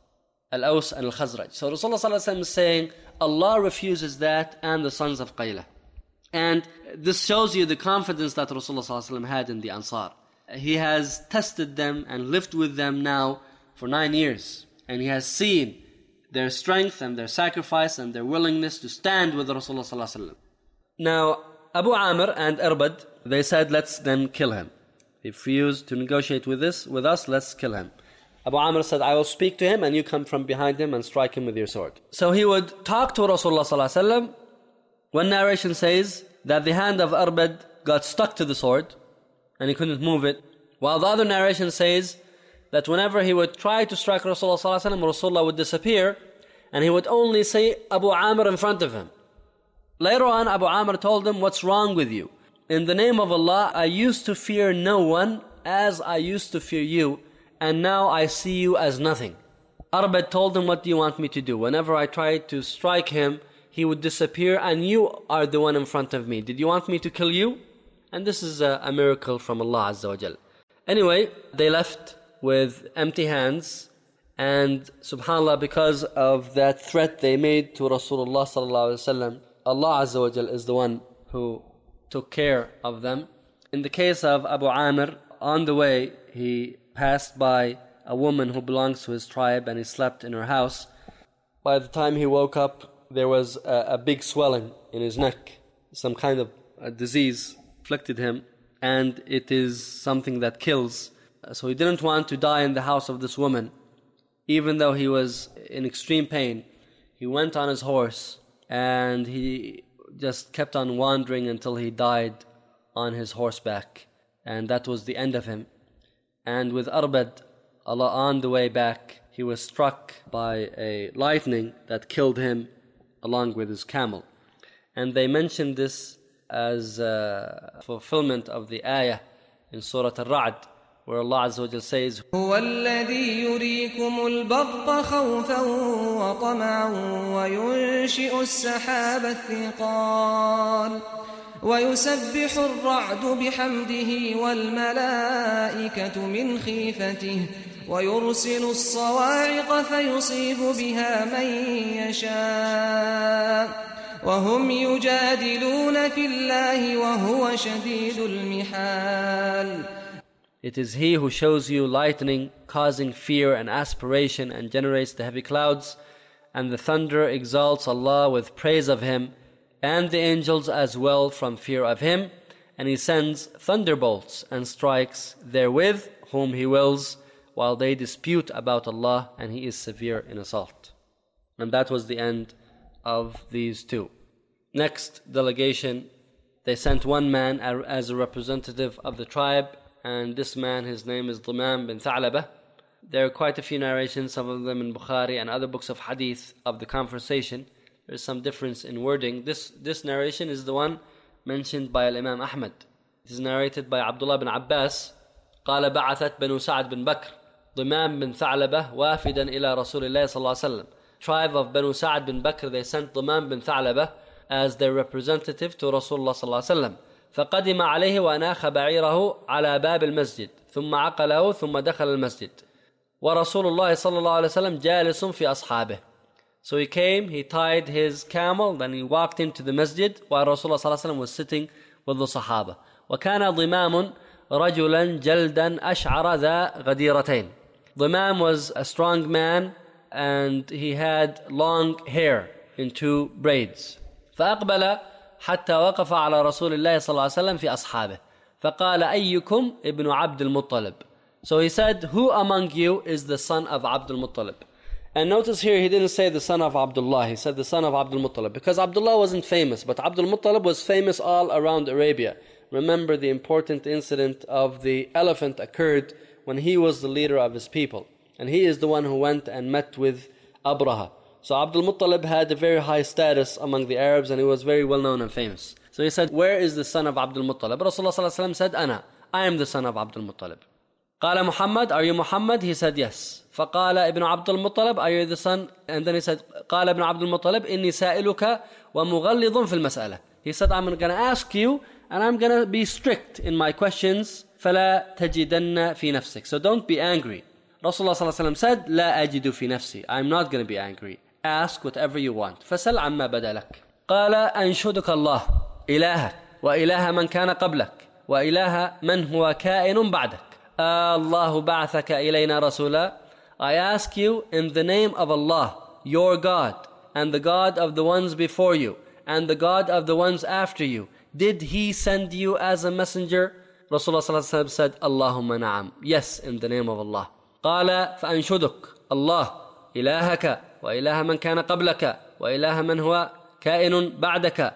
Al-Aws and Al-Khazraj. So Rasulullah ﷺ is saying, Allah refuses that and the sons of Qaylah. And this shows you the confidence that Rasulullah ﷺ had in the Ansar. He has tested them and lived with them now for 9 years. And he has seen their strength and their sacrifice and their willingness to stand with Rasulullah ﷺ. Now, Abu Amr and Arbad, they said, let's then kill him. He refused to negotiate with us, let's kill him. Abu Amr said, I will speak to him and you come from behind him and strike him with your sword. So he would talk to Rasulullah ﷺ. One narration says that the hand of Arbad got stuck to the sword and he couldn't move it. While the other narration says that whenever he would try to strike Rasulullah ﷺ, Rasulullah would disappear and he would only say Abu Amr in front of him. Later on, Abu Amr told him, what's wrong with you? In the name of Allah, I used to fear no one as I used to fear you, and now I see you as nothing. Arbad told him, what do you want me to do? Whenever I tried to strike him, he would disappear and you are the one in front of me. Did you want me to kill you? And this is a miracle from Allah Azza wa Jal. Anyway, they left with empty hands, and subhanAllah, because of that threat they made to Rasulullah sallallahu alaihi wasallam, Allah Azza wa Jal is the one who took care of them. In the case of Abu Amr, on the way he passed by a woman who belongs to his tribe and he slept in her house. By the time he woke up, there was a big swelling in his neck. Some kind of a disease afflicted him, and it is something that kills. So he didn't want to die in the house of this woman, even though he was in extreme pain. He went on his horse and he just kept on wandering until he died on his horseback. And that was the end of him. And with Arbad, Allah, on the way back, he was struck by a lightning that killed him along with his camel. And they mentioned this as fulfillment of the ayah in Surah Al-Ra'd, where Allah Azza wa Jal says, هو الذي يريكم البرق خوفا وطمعا وينشئ السحاب الثقال ويسبح الرعد بحمده والملائكة من خيفته ويرسل الصواعق فيصيب بها من يشاء وهم يجادلون في الله وهو شديد المحال. It is He who shows you lightning, causing fear and aspiration, and generates the heavy clouds, and the thunder exalts Allah with praise of Him, and the angels as well from fear of Him, and He sends thunderbolts and strikes therewith whom He wills, while they dispute about Allah, and He is severe in assault. And that was the end of these two. Next delegation, they sent one man as a representative of the tribe, and this man, his name is Dimam bin Tha'labah. There are quite a few narrations, some of them in Bukhari and other books of hadith, of the conversation. There is some difference in wording. This narration is the one mentioned by Imam Ahmad. It is narrated by Abdullah bin Abbas. قال بعثت بنو سعد بن بكر ضمام بن ثعلبة وافدا إلى رسول الله صلى الله عليه وسلم. Tribe of Banu Sa'ad bin Bakr, they sent Dimam bin Tha'labah as their representative to Rasulullah صلى الله عليه وسلم. فقدم عليه وأناخ بعيره على باب المسجد ثم عقله ثم دخل المسجد ورسول الله صلى الله عليه وسلم جالس في أصحابه. So he came, he tied his camel, then he walked into the masjid while Rasulullah صلى الله عليه وسلم was sitting with the Sahaba. وكان ضمام رجلا جلدا أشعر ذا غديرتين. Dimam was a strong man and he had long hair in two braids. فأقبل حتى وقف على رسول الله صلى الله عليه وسلم في أصحابه فقال أيكم ابن عبد المطلب. So he said, who among you is the son of Abdul Muttalib? And notice here he didn't say the son of Abdullah, he said the son of Abdul Muttalib, because Abdullah wasn't famous, but Abdul Muttalib was famous all around Arabia. Remember, the important incident of the elephant occurred when he was the leader of his people, and he is the one who went and met with Abraha. So Abdul Muttalib had a very high status among the Arabs, and he was very well known and famous. So he said, where is the son of Abdul Muttalib? Rasulullah sallallahu alaihi wasallam said, I am the son of Abdul Muttalib. قال Muhammad, are you Muhammad? He said, yes. فقال ابن عبد المطلب, are you the son? And then he said, قال ابن عبد المطلب إني سائلك ومغلظ في المسألة. He said, I'm going to ask you and I'm going to be strict in my questions. فلا تجدن في نفسك. So don't be angry. Rasulullah صلى الله عليه وسلم said, لا أجد في نفسي. I'm not going to be angry. Ask whatever you want. فسل عما بدا لك. قال أنشدك الله إلهك وإله من كان قبلك وإله من هو كائن بعدك. الله بعثك إلينا رسولا. I ask you in the name of Allah, your God, and the God of the ones before you, and the God of the ones after you. Did He send you as a messenger? Rasulullah sallallahu alaihi wasallam said, Allahumma na'am. Yes, in the name of Allah. قال فأنشدك الله إلهك وإله من كان قبلك وإله من هو كائن بعدك.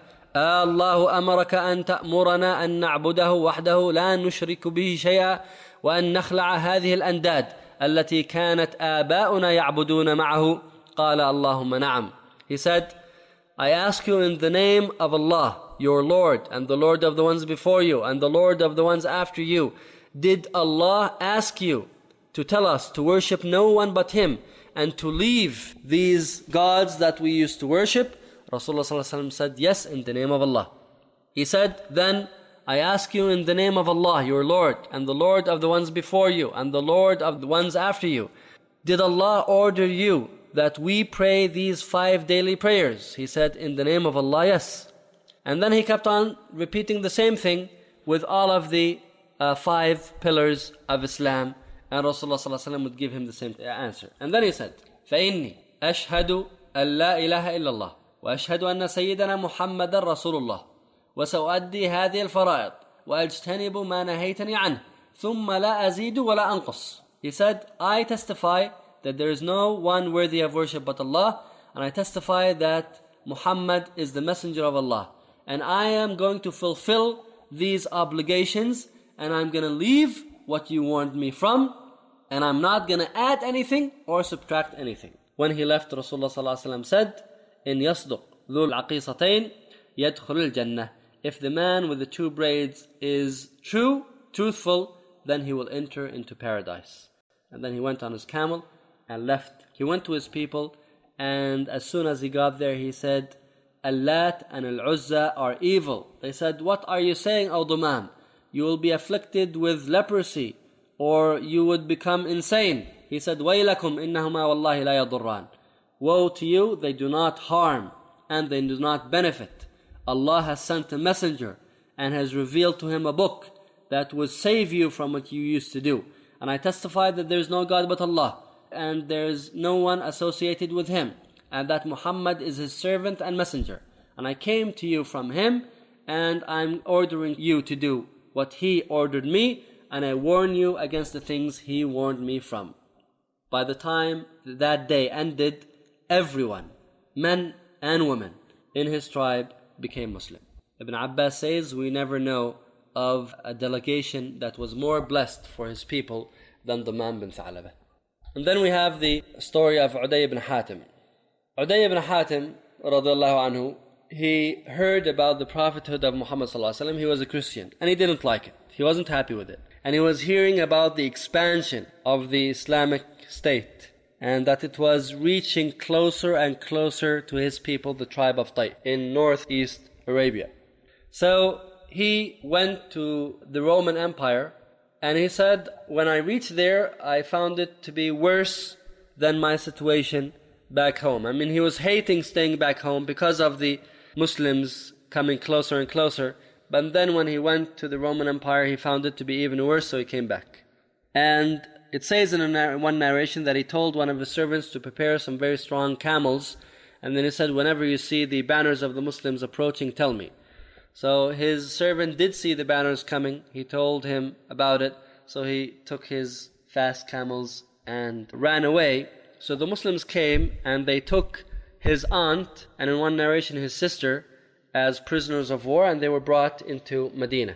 الله أمرك أن تأمرنا أن نعبده وحده لا نشرك به شيئا وأن نخلع هذه الأنداد التي كانت آباؤنا يعبدون معه. قال اللهم نعم. He said, I ask you in the name of Allah, your Lord, and the Lord of the ones before you, and the Lord of the ones after you. Did Allah ask you to tell us to worship no one but Him, and to leave these gods that we used to worship? Rasulullah ﷺ said, yes, in the name of Allah. He said, then I ask you in the name of Allah, your Lord, and the Lord of the ones before you, and the Lord of the ones after you. Did Allah order you that we pray these 5 daily prayers? He said, in the name of Allah, yes. And then he kept on repeating the same thing with all of the 5 pillars of Islam. And Rasulullah ﷺ would give him the same answer. And then he said, فَإِنِّي أَشْهَدُ أَن لَا إِلَهَ إِلَّا اللَّهِ وأشهد أن سيدنا محمد رسول الله وسأؤدي هذه الفرائض وأجتنب ما نهيتني عنه ثُمَّ لَا أَزِيدُ وَلَا أَنْقُص. He said, I testify that there is no one worthy of worship but Allah, and I testify that Muhammad is the messenger of Allah. And I am going to fulfill these obligations, and I'm going to leave what you warned me from, and I'm not going to add anything or subtract anything. When he left, Rasulullah ﷺ said, إِنْ يَصْدُقْ ذُو الْعَقِيصَتَيْنِ يَدْخُلُ الْجَنَّةِ. If the man with the two braids is truthful, then he will enter into paradise. And then he went on his camel and left. He went to his people, and as soon as he got there, he said, Al-Lat and Al-Uzza are evil. They said, what are you saying, O Duman? You will be afflicted with leprosy, or you would become insane. He said, وَيْلَكُمْ إِنَّهُمَا وَاللَّهِ لَا يَضُرَّانِ. Woe to you, they do not harm, and they do not benefit. Allah has sent a messenger, and has revealed to him a book that would save you from what you used to do. And I testify that there is no God but Allah, and there is no one associated with him, and that Muhammad is his servant and messenger. And I came to you from him, and I'm ordering you to do what he ordered me, and I warn you against the things he warned me from. By the time that day ended, everyone, men and women, in his tribe became Muslim. Ibn Abbas says, we never know of a delegation that was more blessed for his people than Duman bin Tha'labah. And then we have the story of Uday ibn Hatim. Uday ibn Hatim, radiallahu anhu, he heard about the prophethood of Muhammad sallallahu alaihi wasallam. He was a Christian, and he didn't like it. He wasn't happy with it. And he was hearing about the expansion of the Islamic state, and that it was reaching closer and closer to his people, the tribe of Taif, in northeast Arabia. So he went to the Roman Empire, and he said, when I reached there, I found it to be worse than my situation back home. I mean, he was hating staying back home because of the Muslims coming closer and closer. But then when he went to the Roman Empire, he found it to be even worse, so he came back. And it says in one narration that he told one of his servants to prepare some very strong camels, and then he said, whenever you see the banners of the Muslims approaching, tell me. So his servant did see the banners coming. He told him about it, so he took his fast camels and ran away. So the Muslims came, and they took his aunt, and in one narration his sister, as prisoners of war, and they were brought into Medina.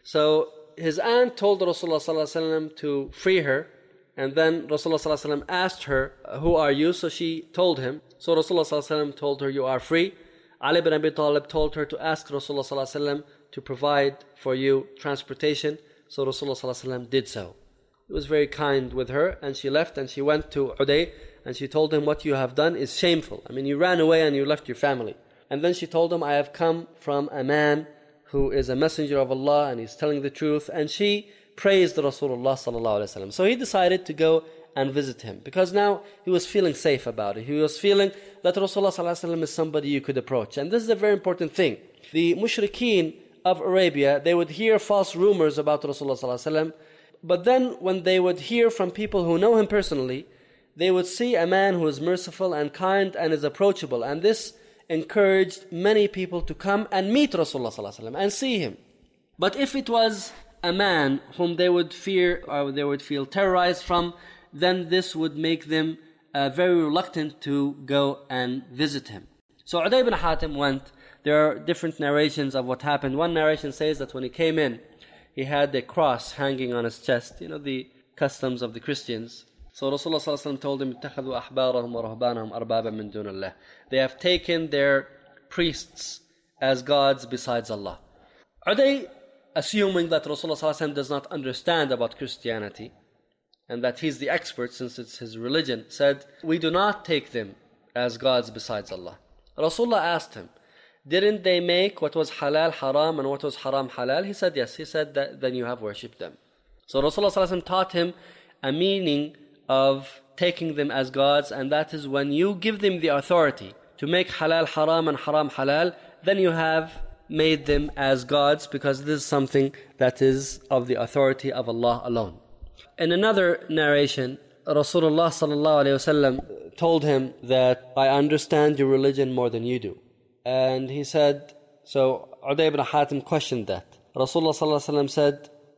So his aunt told Rasulullah ﷺ to free her, and then Rasulullah ﷺ asked her, who are you? So she told him. So Rasulullah ﷺ told her, you are free. Ali ibn Abi Talib told her to ask Rasulullah ﷺ to provide for you transportation. So Rasulullah ﷺ did so. He was very kind with her, and she left, and she went to Uday, and she told him, what you have done is shameful. I mean, you ran away and you left your family. And then she told him, I have come from a man who is a messenger of Allah, and he's telling the truth. And she praised Rasulullah sallallahu alaihi wasallam. So he decided to go and visit him, because now he was feeling safe about it. He was feeling that Rasulullah sallallahu alaihi wasallam is somebody you could approach. And this is a very important thing. The mushrikeen of Arabia, they would hear false rumors about Rasulullah sallallahu alaihi wasallam, but then when they would hear from people who know him personally, they would see a man who is merciful and kind and is approachable. And this encouraged many people to come and meet Rasulullah sallallahu alaihi wasallam and see him. But if it was a man whom they would fear or they would feel terrorized from, then this would make them very reluctant to go and visit him. So Uday ibn Hatim went. There are different narrations of what happened. One narration says that when he came in, he had a cross hanging on his chest, the customs of the Christians. So Rasulullah ﷺ told him, اتخذوا أحبارهم ورهبانهم أربابا من دون الله. They have taken their priests as gods besides Allah. Uday, assuming that Rasulullah ﷺ does not understand about Christianity, and that he's the expert since it's his religion, said, we do not take them as gods besides Allah. Rasulullah asked him, didn't they make what was halal haram and what was haram halal? He said, yes. He said, that then you have worshipped them. So Rasulullah ﷺ taught him a meaning of taking them as gods, and that is when you give them the authority to make halal haram and haram halal, then you have made them as gods, because this is something that is of the authority of Allah alone. In another narration, Rasulullah sallallahu alaihi wasallam told him that I understand your religion more than you do. And he said, so Uday ibn Hatim questioned that. Rasulullah sallallahu alaihi wasallam said,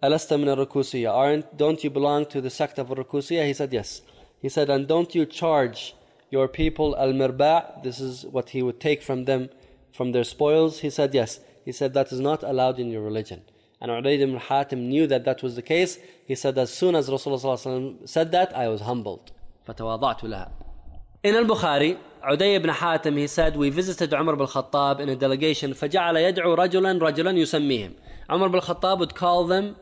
ألست من الركوسية? Don't you belong to the sect of الركوسية? He said, yes. He said, and don't you charge your people al-mirba'? This is what he would take from them, from their spoils. He said, yes. He said, that is not allowed in your religion. And Udayd ibn Hatim knew that that was the case. He said, as soon as Rasulullah said that, I was humbled. فَتَوَاضَعْتُ لَهَا. In al-Bukhari, Udayd ibn Hatim, he said, we visited Umar ibn al-Khattab in a delegation. فَجَعَلَ يَدْعُ رَجُلًا يُسَمِّيهِمْ. Umar ibn al-Khattab would call them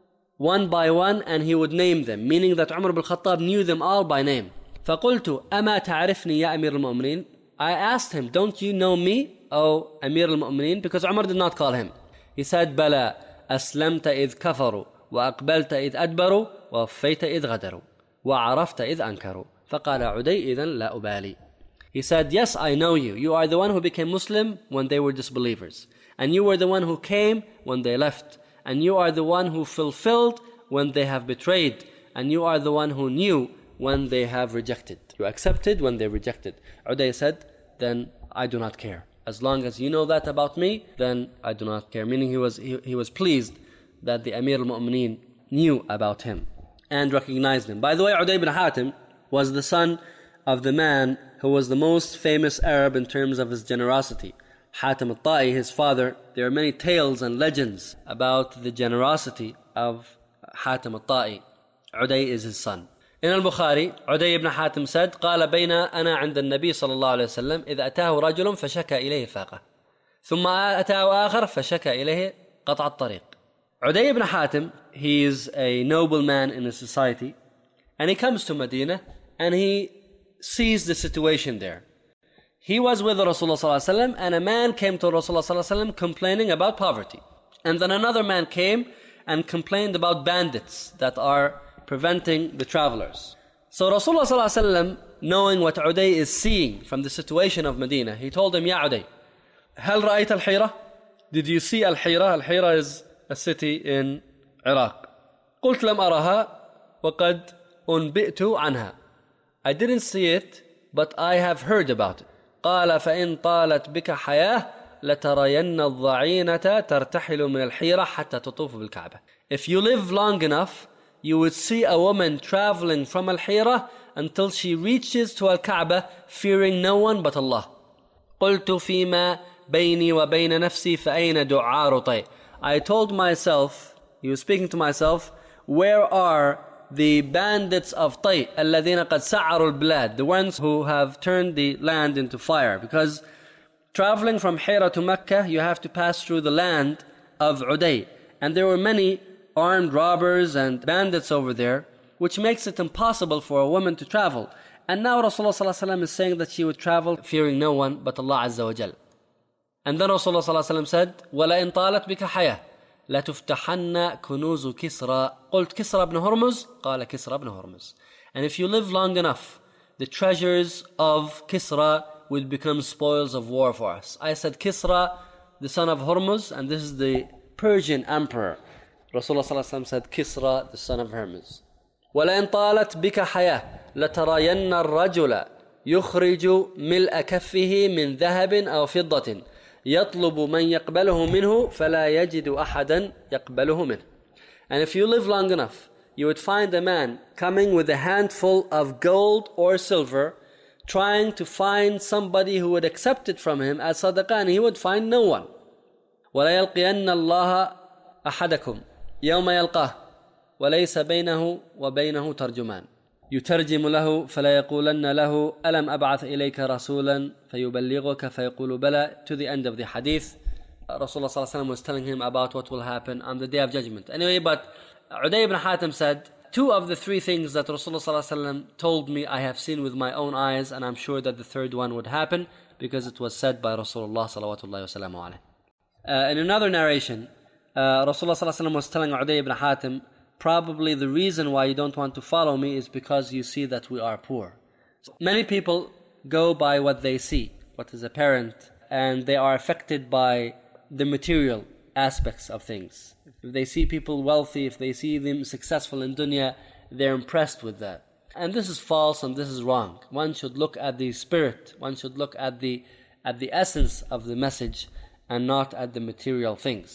one by one and he would name them, meaning that Umar ibn al-Khattab knew them all by name. فَقُلْتُ أَمَا تَعْرِفْنِي يَا أَمِيرَ الْمُؤْمِنِينَ. I asked him, don't you know me, O Amir al-Mu'mineen? Because Umar did not call him. He said, بَلَا أَسْلَمْتَ إِذْ كَفَرُوا وَأَقْبَلْتَ إِذْ أَدْبَرُوا وَوَفَّيْتَ إِذْ غَدَرُوا وَعَرَفْتَ إِذْ أَنْكَرُوا فَقَالَ عُدَيْ إِذًا لَا أُبَالِي. He said, yes, I know you. You are the one who became Muslim when they were disbelievers. And you were the one who came when they left. And you are the one who fulfilled when they have betrayed. And you are the one who knew when they have rejected. You accepted when they rejected. Uday said, then I do not care. As long as you know that about me, then I do not care. Meaning he was pleased that the Amir al-Mu'mineen knew about him and recognized him. By the way, Uday ibn Hatim was the son of the man who was the most famous Arab in terms of his generosity. Hatim al-Ta'i, his father. There are many tales and legends about the generosity of Hatim al-Ta'i. Uday is his son. In al-Bukhari, Uday ibn Hatim said, قال بين أنا عند النبي صلى الله عليه وسلم إذا أتاه رجل فشكى إليه الفاقة ثم أتاه آخر فشكى إليه قطع الطريق. Uday ibn Hatim, he is a noble man in a society, and he comes to Medina and he sees the situation there. He was with Rasulullah sallallahu alaihi wasallam, and a man came to Rasulullah sallallahu alaihi wasallam complaining about poverty. And then another man came and complained about bandits that are preventing the travelers. So Rasulullah sallallahu alaihi wasallam, knowing what Uday is seeing from the situation of Medina, he told him, Ya Uday, هل رأيت الحيرة? Did you see Al-Hira? Al-Hira is a city in Iraq. قلت لم أرها وقد أنبئت عنها. I didn't see it, but I have heard about it. قال فإن طالت بك حياة لترين الضعينة ترتحل من الحيرة حتى تطوف بالكعبة. If you live long enough, you would see a woman traveling from Al-Hira until she reaches to Al-Kaaba, fearing no one but Allah. قلت فيما بيني وبين نفسي فأين دعار طي. I told myself, he was speaking to myself, where are the bandits of Tay, الذين قد سعروا البلاد, the ones who have turned the land into fire? Because traveling from Hira to Mecca, you have to pass through the land of Uday, and there were many armed robbers and bandits over there, which makes it impossible for a woman to travel. And now Rasulullah sallallahu alaihi wasallam is saying that she would travel fearing no one but Allah Azza wa Jal. And then Rasulullah sallallahu alaihi wasallam said, وَلَئِنْ طَالَتْ بِكَ حَيَاةٌ لَتُفْتَحَنَّ كُنُوزُ كِسْرَى. قلت كسرى بن هرمز. قال كسرى بن هرمز. And if you live long enough, the treasures of Kisra will become spoils of war for us. I said Kisra, the son of Hormuz, and this is the Persian emperor. Rasulullah sallallahu alaihi wasallam said Kisra, the son of Hermes. وَلَئِنْ طَالَتْ بِكَ حَيَاةٌ لَتَرَيَنَّ الرَّجُلَ يُخْرِجُ مِلْءَ كَفِّهِ مِنْ ذَهَبٍ أَوْ فِضَّةٍ يَطْلُبُ مَنْ يَقْبَلُهُ مِنْهُ فَلَا يَجِدُ أَحَدًا يَقْبَلُهُ مِنْهُ. And if you live long enough, you would find a man coming with a handful of gold or silver, trying to find somebody who would accept it from him as sadaqah, and he would find no one. وَلَا يَلْقِيَنَّ اللَّهَ أَحَدَكُمْ يَوْمَ يَلْقَاهُ وَلَيْسَ بَيْنَهُ وَبَيْنَهُ تَرْجُمَانٌ يترجم له فلا يقولن له ألم أبعث إليك رسولا فيبلغك فيقول بلى, to the end of the hadith. Rasulullah sallallahu alaihi wasallam was telling him about what will happen on the day of judgment. Anyway, but Uday ibn Hatim said, two of the three things that Rasulullah sallallahu alaihi wasallam told me I have seen with my own eyes, and I'm sure that the third one would happen because it was said by Rasulullah sallallahu alaihi wasallam. In another narration, Rasulullah sallallahu alaihi wasallam was telling Uday ibn Hatim, probably the reason why you don't want to follow me is because you see that we are poor. Many people go by what they see, what is apparent, and they are affected by the material aspects of things. If they see people wealthy, if they see them successful in dunya, they're impressed with that. And this is false and this is wrong. One should look at the spirit, one should look at the essence of the message and not at the material things.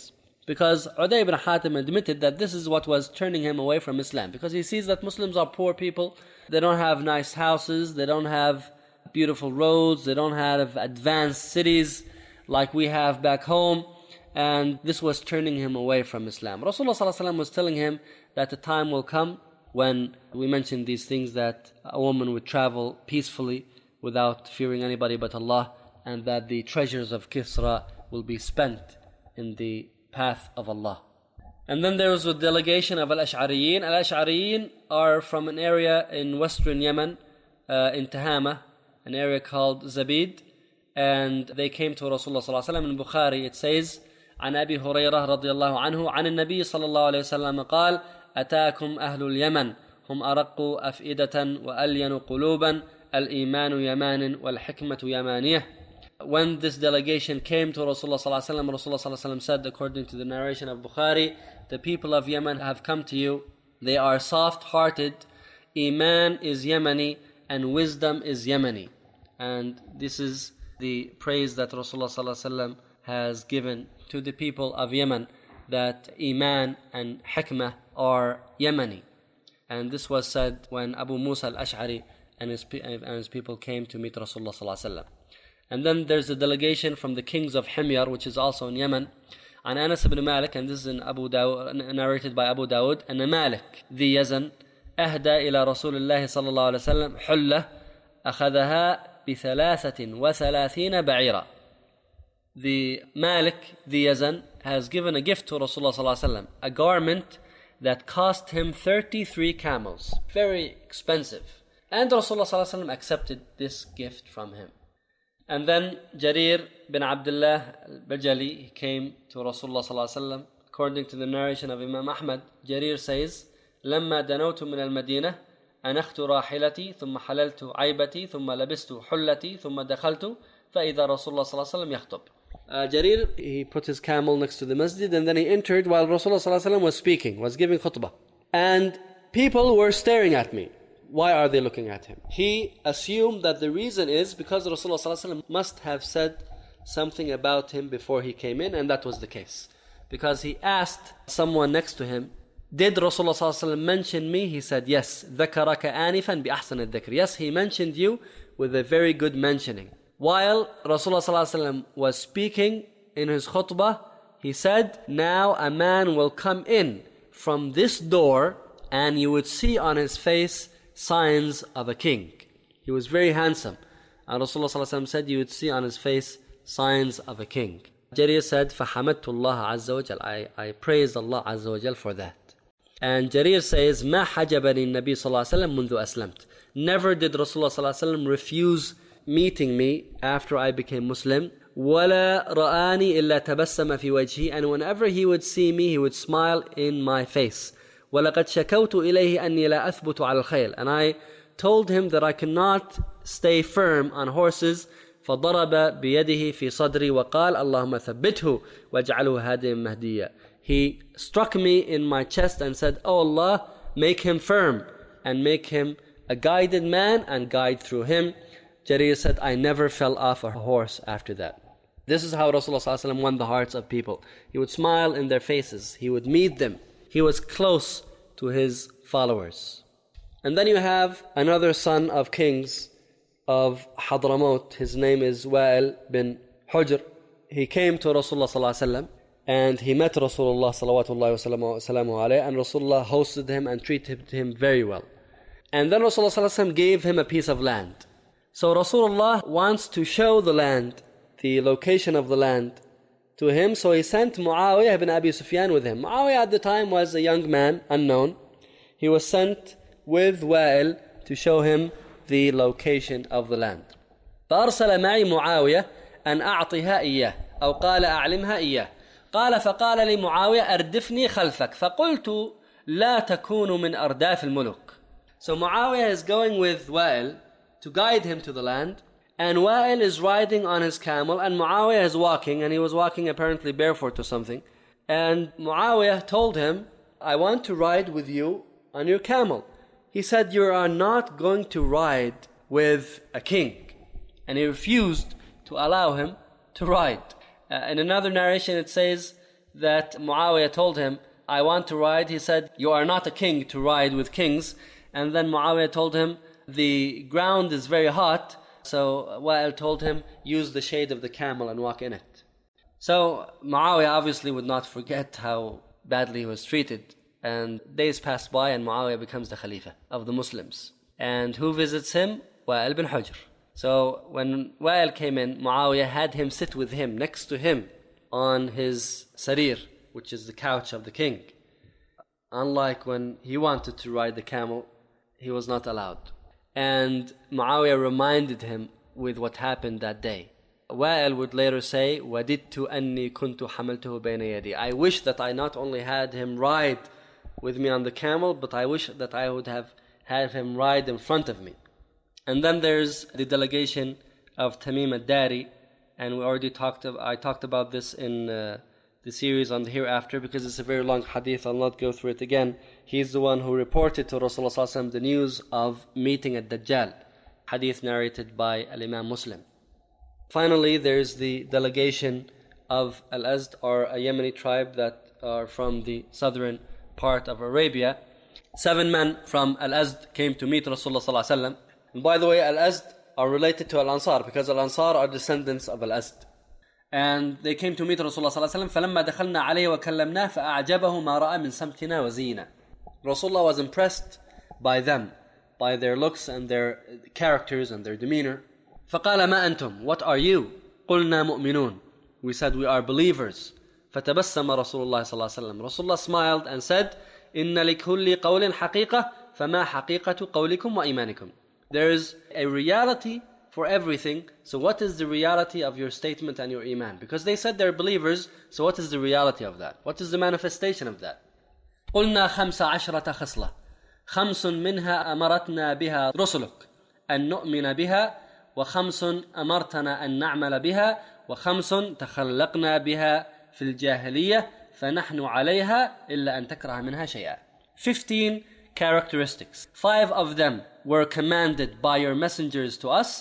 Because Uday ibn Hatim admitted that this is what was turning him away from Islam. Because he sees that Muslims are poor people. They don't have nice houses. They don't have beautiful roads. They don't have advanced cities like we have back home. And this was turning him away from Islam. Rasulullah ﷺ was telling him that the time will come when we mentioned these things, that a woman would travel peacefully without fearing anybody but Allah, and that the treasures of Kisra will be spent in the path of Allah. And then there was a delegation of Al-Ash'ariyin. Al-Ash'ariyin are from an area in western Yemen, in Tahama, an area called Zabid, and they came to Rasulullah ﷺ. In Bukhari it says, عن أبي هريرة رضي الله عنه عن النبي صلى الله عليه وسلم قال أتاكم أهل اليمن هم أرق أفئدة وألين قلوبا الإيمان يمان والحكمة يمانية. When this delegation came to Rasulullah ﷺ, Rasulullah ﷺ said, according to the narration of Bukhari, the people of Yemen have come to you. They are soft-hearted. Iman is Yemeni and wisdom is Yemeni. And this is the praise that Rasulullah ﷺ has given to the people of Yemen, that Iman and Hikmah are Yemeni. And this was said when Abu Musa al-Ash'ari and his people came to meet Rasulullah ﷺ. And then there's a delegation from the kings of Himyar, which is also in Yemen. عن أنس بن مالك, and this is in Abu Dawud, narrated by Abu Dawud, أن مالك ذي يزن أهدى إلى رسول الله صلى الله عليه وسلم حلة أخذها ب33 بعيرا. The Malik, the Yazan, has given a gift to Rasulullah ﷺ, a garment that cost him 33 camels. Very expensive. And Rasulullah ﷺ accepted this gift from him. And then Jarir bin Abdullah al-Bajali came to Rasulullah ﷺ. According to the narration of Imam Ahmad, Jarir says, لما دنوت من المدينة أنخت راحلتي ثم حللت عيبتي ثم لبست حلتي ثم دخلت فإذا رسول الله صلى الله عليه وسلم يخطب. Jarir, he put his camel next to the masjid, and then he entered while Rasulullah ﷺ was speaking, was giving khutbah. And people were staring at me. Why are they looking at him? He assumed that the reason is because Rasulullah ﷺ must have said something about him before he came in, and that was the case. Because he asked someone next to him, did Rasulullah ﷺ mention me? He said, yes. ذَكَرَكَ آنِفًا بِأَحْسَنِ الذِّكْرِ. Yes, he mentioned you with a very good mentioning. While Rasulullah ﷺ was speaking in his khutbah, he said, now a man will come in from this door and you would see on his face signs of a king. He was very handsome. And Rasulullah ﷺ said, you would see on his face signs of a king. Jarir said, فَحَمَدْتُ اللَّهَ عَزَّ وَجَلَ. I praised Allah Azza wa Jal for that. And Jarir says, مَا حَجَبَنِي النَّبِي صلى الله عليه وسلم منذ أسلمت. Never did Rasulullah صلى الله عليه وسلم refuse meeting me after I became Muslim. وَلَا رَآنِي إِلَّا تَبَسَّمَ فِي وَجْهِي. And whenever he would see me, he would smile in my face. وَلَقَدْ شَكَوْتُ إِلَيْهِ أَنِّي لَا أَثْبُتُ عَلَى الْخَيْلِ. And I told him that I cannot stay firm on horses. فَضَرَبَ بِيَدِهِ فِي صَدْرِي وَقَالَ اللَّهُمَّ ثَبِّتْهُ وَاجْعَلْهُ هَادِيًا مَهْدِيًّا. He struck me in my chest and said, oh Allah, make him firm and make him a guided man and guide through him. Jarir said, I never fell off a horse after that. This is how Rasulullah ﷺ won the hearts of people. He would smile in their faces. He would meet them. He was close to his followers. And then you have another son of kings of Hadramaut. His name is Wa'il bin Hujr. He came to Rasulullah ﷺ and he met Rasulullah ﷺ, and Rasulullah hosted him and treated him very well. And then Rasulullah ﷺ gave him a piece of land. So Rasulullah wants to show the land, the location of the land to him. So he sent Muawiyah ibn Abi Sufyan with him. Muawiyah at the time was a young man, unknown. He was sent with Wa'il to show him the location of the land. فأرسل معي معاوية أن أعطيها إياه أو قال أعلمها إياه. قال فقال لي معاوية أردفني خلفك فقلت لا تكون من أرداف الملوك. So Muawiyah is going with Wa'il to guide him to the land, and Wa'il is riding on his camel, and Muawiyah is walking, and he was walking apparently barefoot or something. And Muawiyah told him, I want to ride with you on your camel. He said, you are not going to ride with a king. And he refused to allow him to ride. In another narration it says that Muawiyah told him, I want to ride. He said, you are not a king to ride with kings. And then Muawiyah told him, the ground is very hot. So Wa'il told him, use the shade of the camel and walk in it. So Muawiyah obviously would not forget how badly he was treated. And days pass by and Muawiyah becomes the Khalifa of the Muslims. And who visits him? Wa'il bin Hujr. So when Wa'il came in, Muawiyah had him sit with him, next to him, on his sarir, which is the couch of the king. Unlike when he wanted to ride the camel, he was not allowed. And Muawiyah reminded him with what happened that day. Wa'il would later say, وَدِدْتُ أَنِّي كُنْتُ حَمَلْتُهُ بَيْنَ يَدِي. I wish that I not only had him ride with me on the camel, but I wish that I would have had him ride in front of me. And then there's the delegation of Tamim ad-Dari, and I talked about this in the series on the hereafter, because it's a very long hadith. I'll not go through it again. He's the one who reported to Rasulullah ﷺ the news of meeting at Dajjal, hadith narrated by Imam Muslim. Finally, there's the delegation of Al-Azd, or a Yemeni tribe that are from the southern part of Arabia. 7 men from Al-Azd came to meet Rasulullah ﷺ. And by the way, Al-Azd are related to Al-Ansar, because Al-Ansar are descendants of Al-Azd. And they came to meet Rasulullah ﷺ. فَلَمَّا دَخَلْنَا عَلَيْهِ وَكَلَّمْنَا فَأَعْجَبَهُ مَا رَأَى مِنْ سَمْتِنَا وَزِينَا. Rasulullah was impressed by them, by their looks and their characters and their demeanor. فَقَالَ مَا أَنْتُمْ? What are you? قُلْنَا مُؤْمِنُونَ. We said, we are believers. فَتَبَسَّمَ رَسُولُ اللَّهِ صَلَّى اللَّهُ عَلَيْهِ وسلم. Rasulullah smiled and said, إِنَّ لِكُلِّ قَوْلٍ حَقِيقَةٍ فَمَا حَقِيقَةُ قَوْلِكُمْ وَإِيمَانِكُمْ. There is a reality for everything. So what is the reality of your statement and your iman? Because they said they're believers, so what is the reality of that? What is the manifestation of that? قُلْنَا 15 خصلة 5 منها أمرتنا بها رسلك أن نؤمن بها و5 أمرتنا أن نعمل بها و5 تخلقنا بها في الجاهلية فنحن عليها إلا أن تكره منها شيئا. 15 characteristics. 5 of them were commanded by your messengers to us.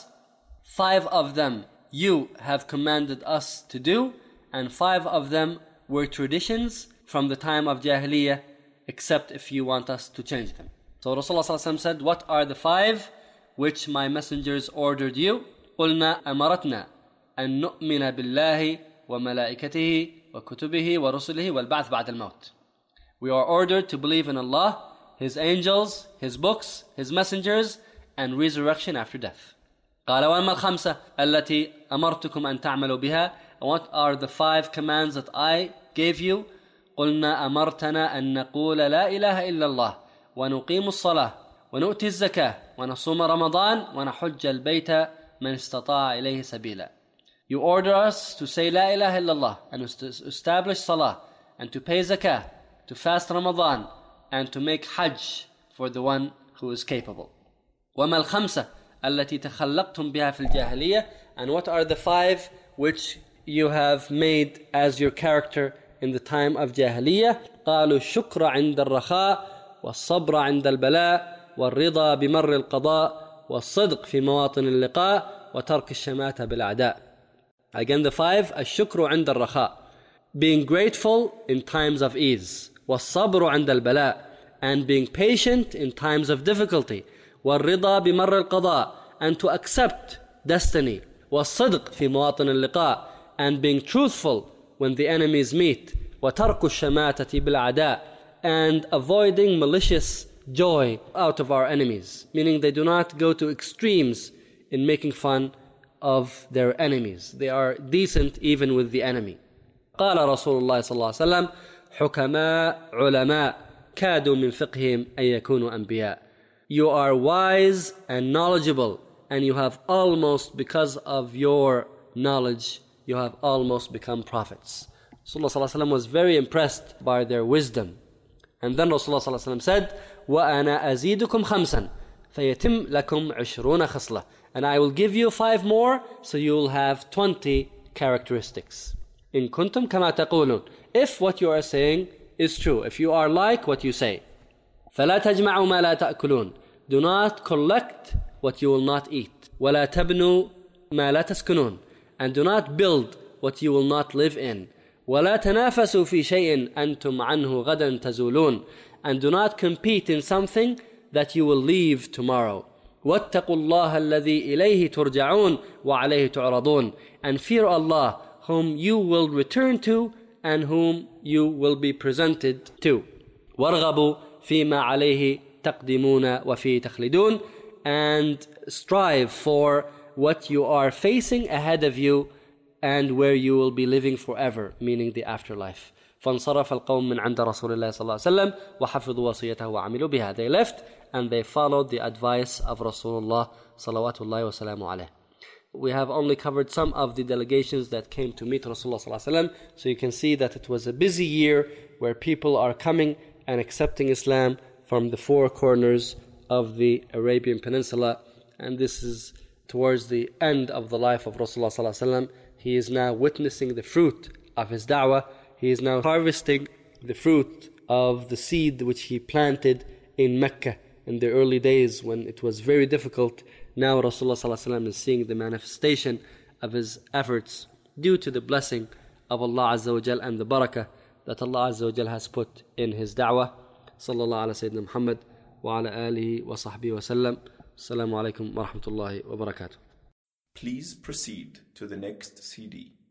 5 of them you have commanded us to do. And 5 of them were traditions from the time of Jahiliyyah, except if you want us to change them. So Rasulullah said, what are the 5 which my messengers ordered you? قُلْنَا أَمَرَتْنَا أَن نُؤْمِنَ بِاللَّهِ وَمَلَائِكَتِهِ وَكُتُبِهِ وَرُسُلِهِ وَالْبَعْثِ بَعْدَ الْمَوْتِ. We are ordered to believe in Allah, His angels, His books, His messengers, and resurrection after death. قال وَأَمَّا الْخَمْسَةِ الَّتِي أَمَرْتُكُمْ أَن تَعْمَلُوا بِهَا. What are the 5 commands that I gave you? قُلْنَا أَمَرْتَنَا أَن نَقُولَ لَا إِلَهَ إِلَّا اللَّهِ وَنُقِيمُ الصَّلَاةَ ونؤتي الزكاة ونصوم رمضان ونحج البيت من استطاع إليه سبيلا. You order us to say La ilaha illallah and to establish salah and to pay zakah, to fast Ramadan and to make hajj for the one who is capable. وما الخمسة التي تخلقتم بها في الجاهلية. And what are the 5 which you have made as your character in the time of Jahiliyyah? قالوا الشكر عند الرخاء والصبر عند البلاء والرضا بمر القضاء والصدق في مواطن اللقاء وترك الشماتة بالأعداء. Again the 5, الشكر عند الرخاء, being grateful in times of ease, والصبر عند البلاء, and being patient in times of difficulty, والرضا بمر القضاء, and to accept destiny, والصدق في مواطن اللقاء, and being truthful when the enemies meet, وترك الشماتة بالأعداء, and avoiding malicious joy out of our enemies, meaning they do not go to extremes in making fun of their enemies. They are decent even with the enemy. قال رسول الله صلى الله عليه وسلم حكماء علماء كادوا من فقههم أن يكونوا أنبياء. You are wise and knowledgeable, and you have almost, because of your knowledge, you have almost become prophets. Rasulullah صلى الله عليه وسلم was very impressed by their wisdom. And then Rasulullah صلى الله عليه وسلم said, وَأَنَا أَزِيدُكُمْ خَمْسًا فَيَتِمْ لَكُمْ 20 خَصْلَةً. And I will give you 5 more, so you will have 20 characteristics. إِن كُنتُمْ كَمَا تَقُولُونَ. If what you are saying is true, if you are like what you say. فَلَا تَجْمَعُوا مَا لَا تَأْكُلُونَ. Do not collect what you will not eat. وَلَا تَبْنُوا مَا لَا تَسْكُنُونَ. And do not build what you will not live in. ولا تنافسوا في شيء أنتم عنه غدا تزولون. And do not compete in something that you will leave tomorrow. واتقوا الله الذي إليه ترجعون وعليه تعرضون. And fear Allah whom you will return to and whom you will be presented to. وارغبوا فيما عليه تقدمون وفيه تخلدون. And strive for what you are facing ahead of you and where you will be living forever, meaning the afterlife. فانصرف القوم من عند رسول الله صلى الله عليه وسلم وحفظوا وصيته وعملوا بها. They left and they followed the advice of Rasulullah صلوات الله وسلامه عليه. We have only covered some of the delegations that came to meet Rasulullah صلى الله عليه وسلم. So you can see that it was a busy year where people are coming and accepting Islam from the four corners of the Arabian Peninsula. And this is towards the end of the life of Rasulullah صلى الله عليه وسلم. He is now witnessing the fruit of his da'wah. He is now harvesting the fruit of the seed which he planted in Mecca in the early days when it was very difficult. Now Rasulullah ﷺ is seeing the manifestation of his efforts due to the blessing of Allah Azza wa Jal and the barakah that Allah Azza wa Jal has put in his da'wah. Sallallahu ala Sayyidina Muhammad wa ala alihi wa sahbihi wa sallam. Assalamu alaikum wa rahmatullahi wa barakatuh. Please proceed to the next CD.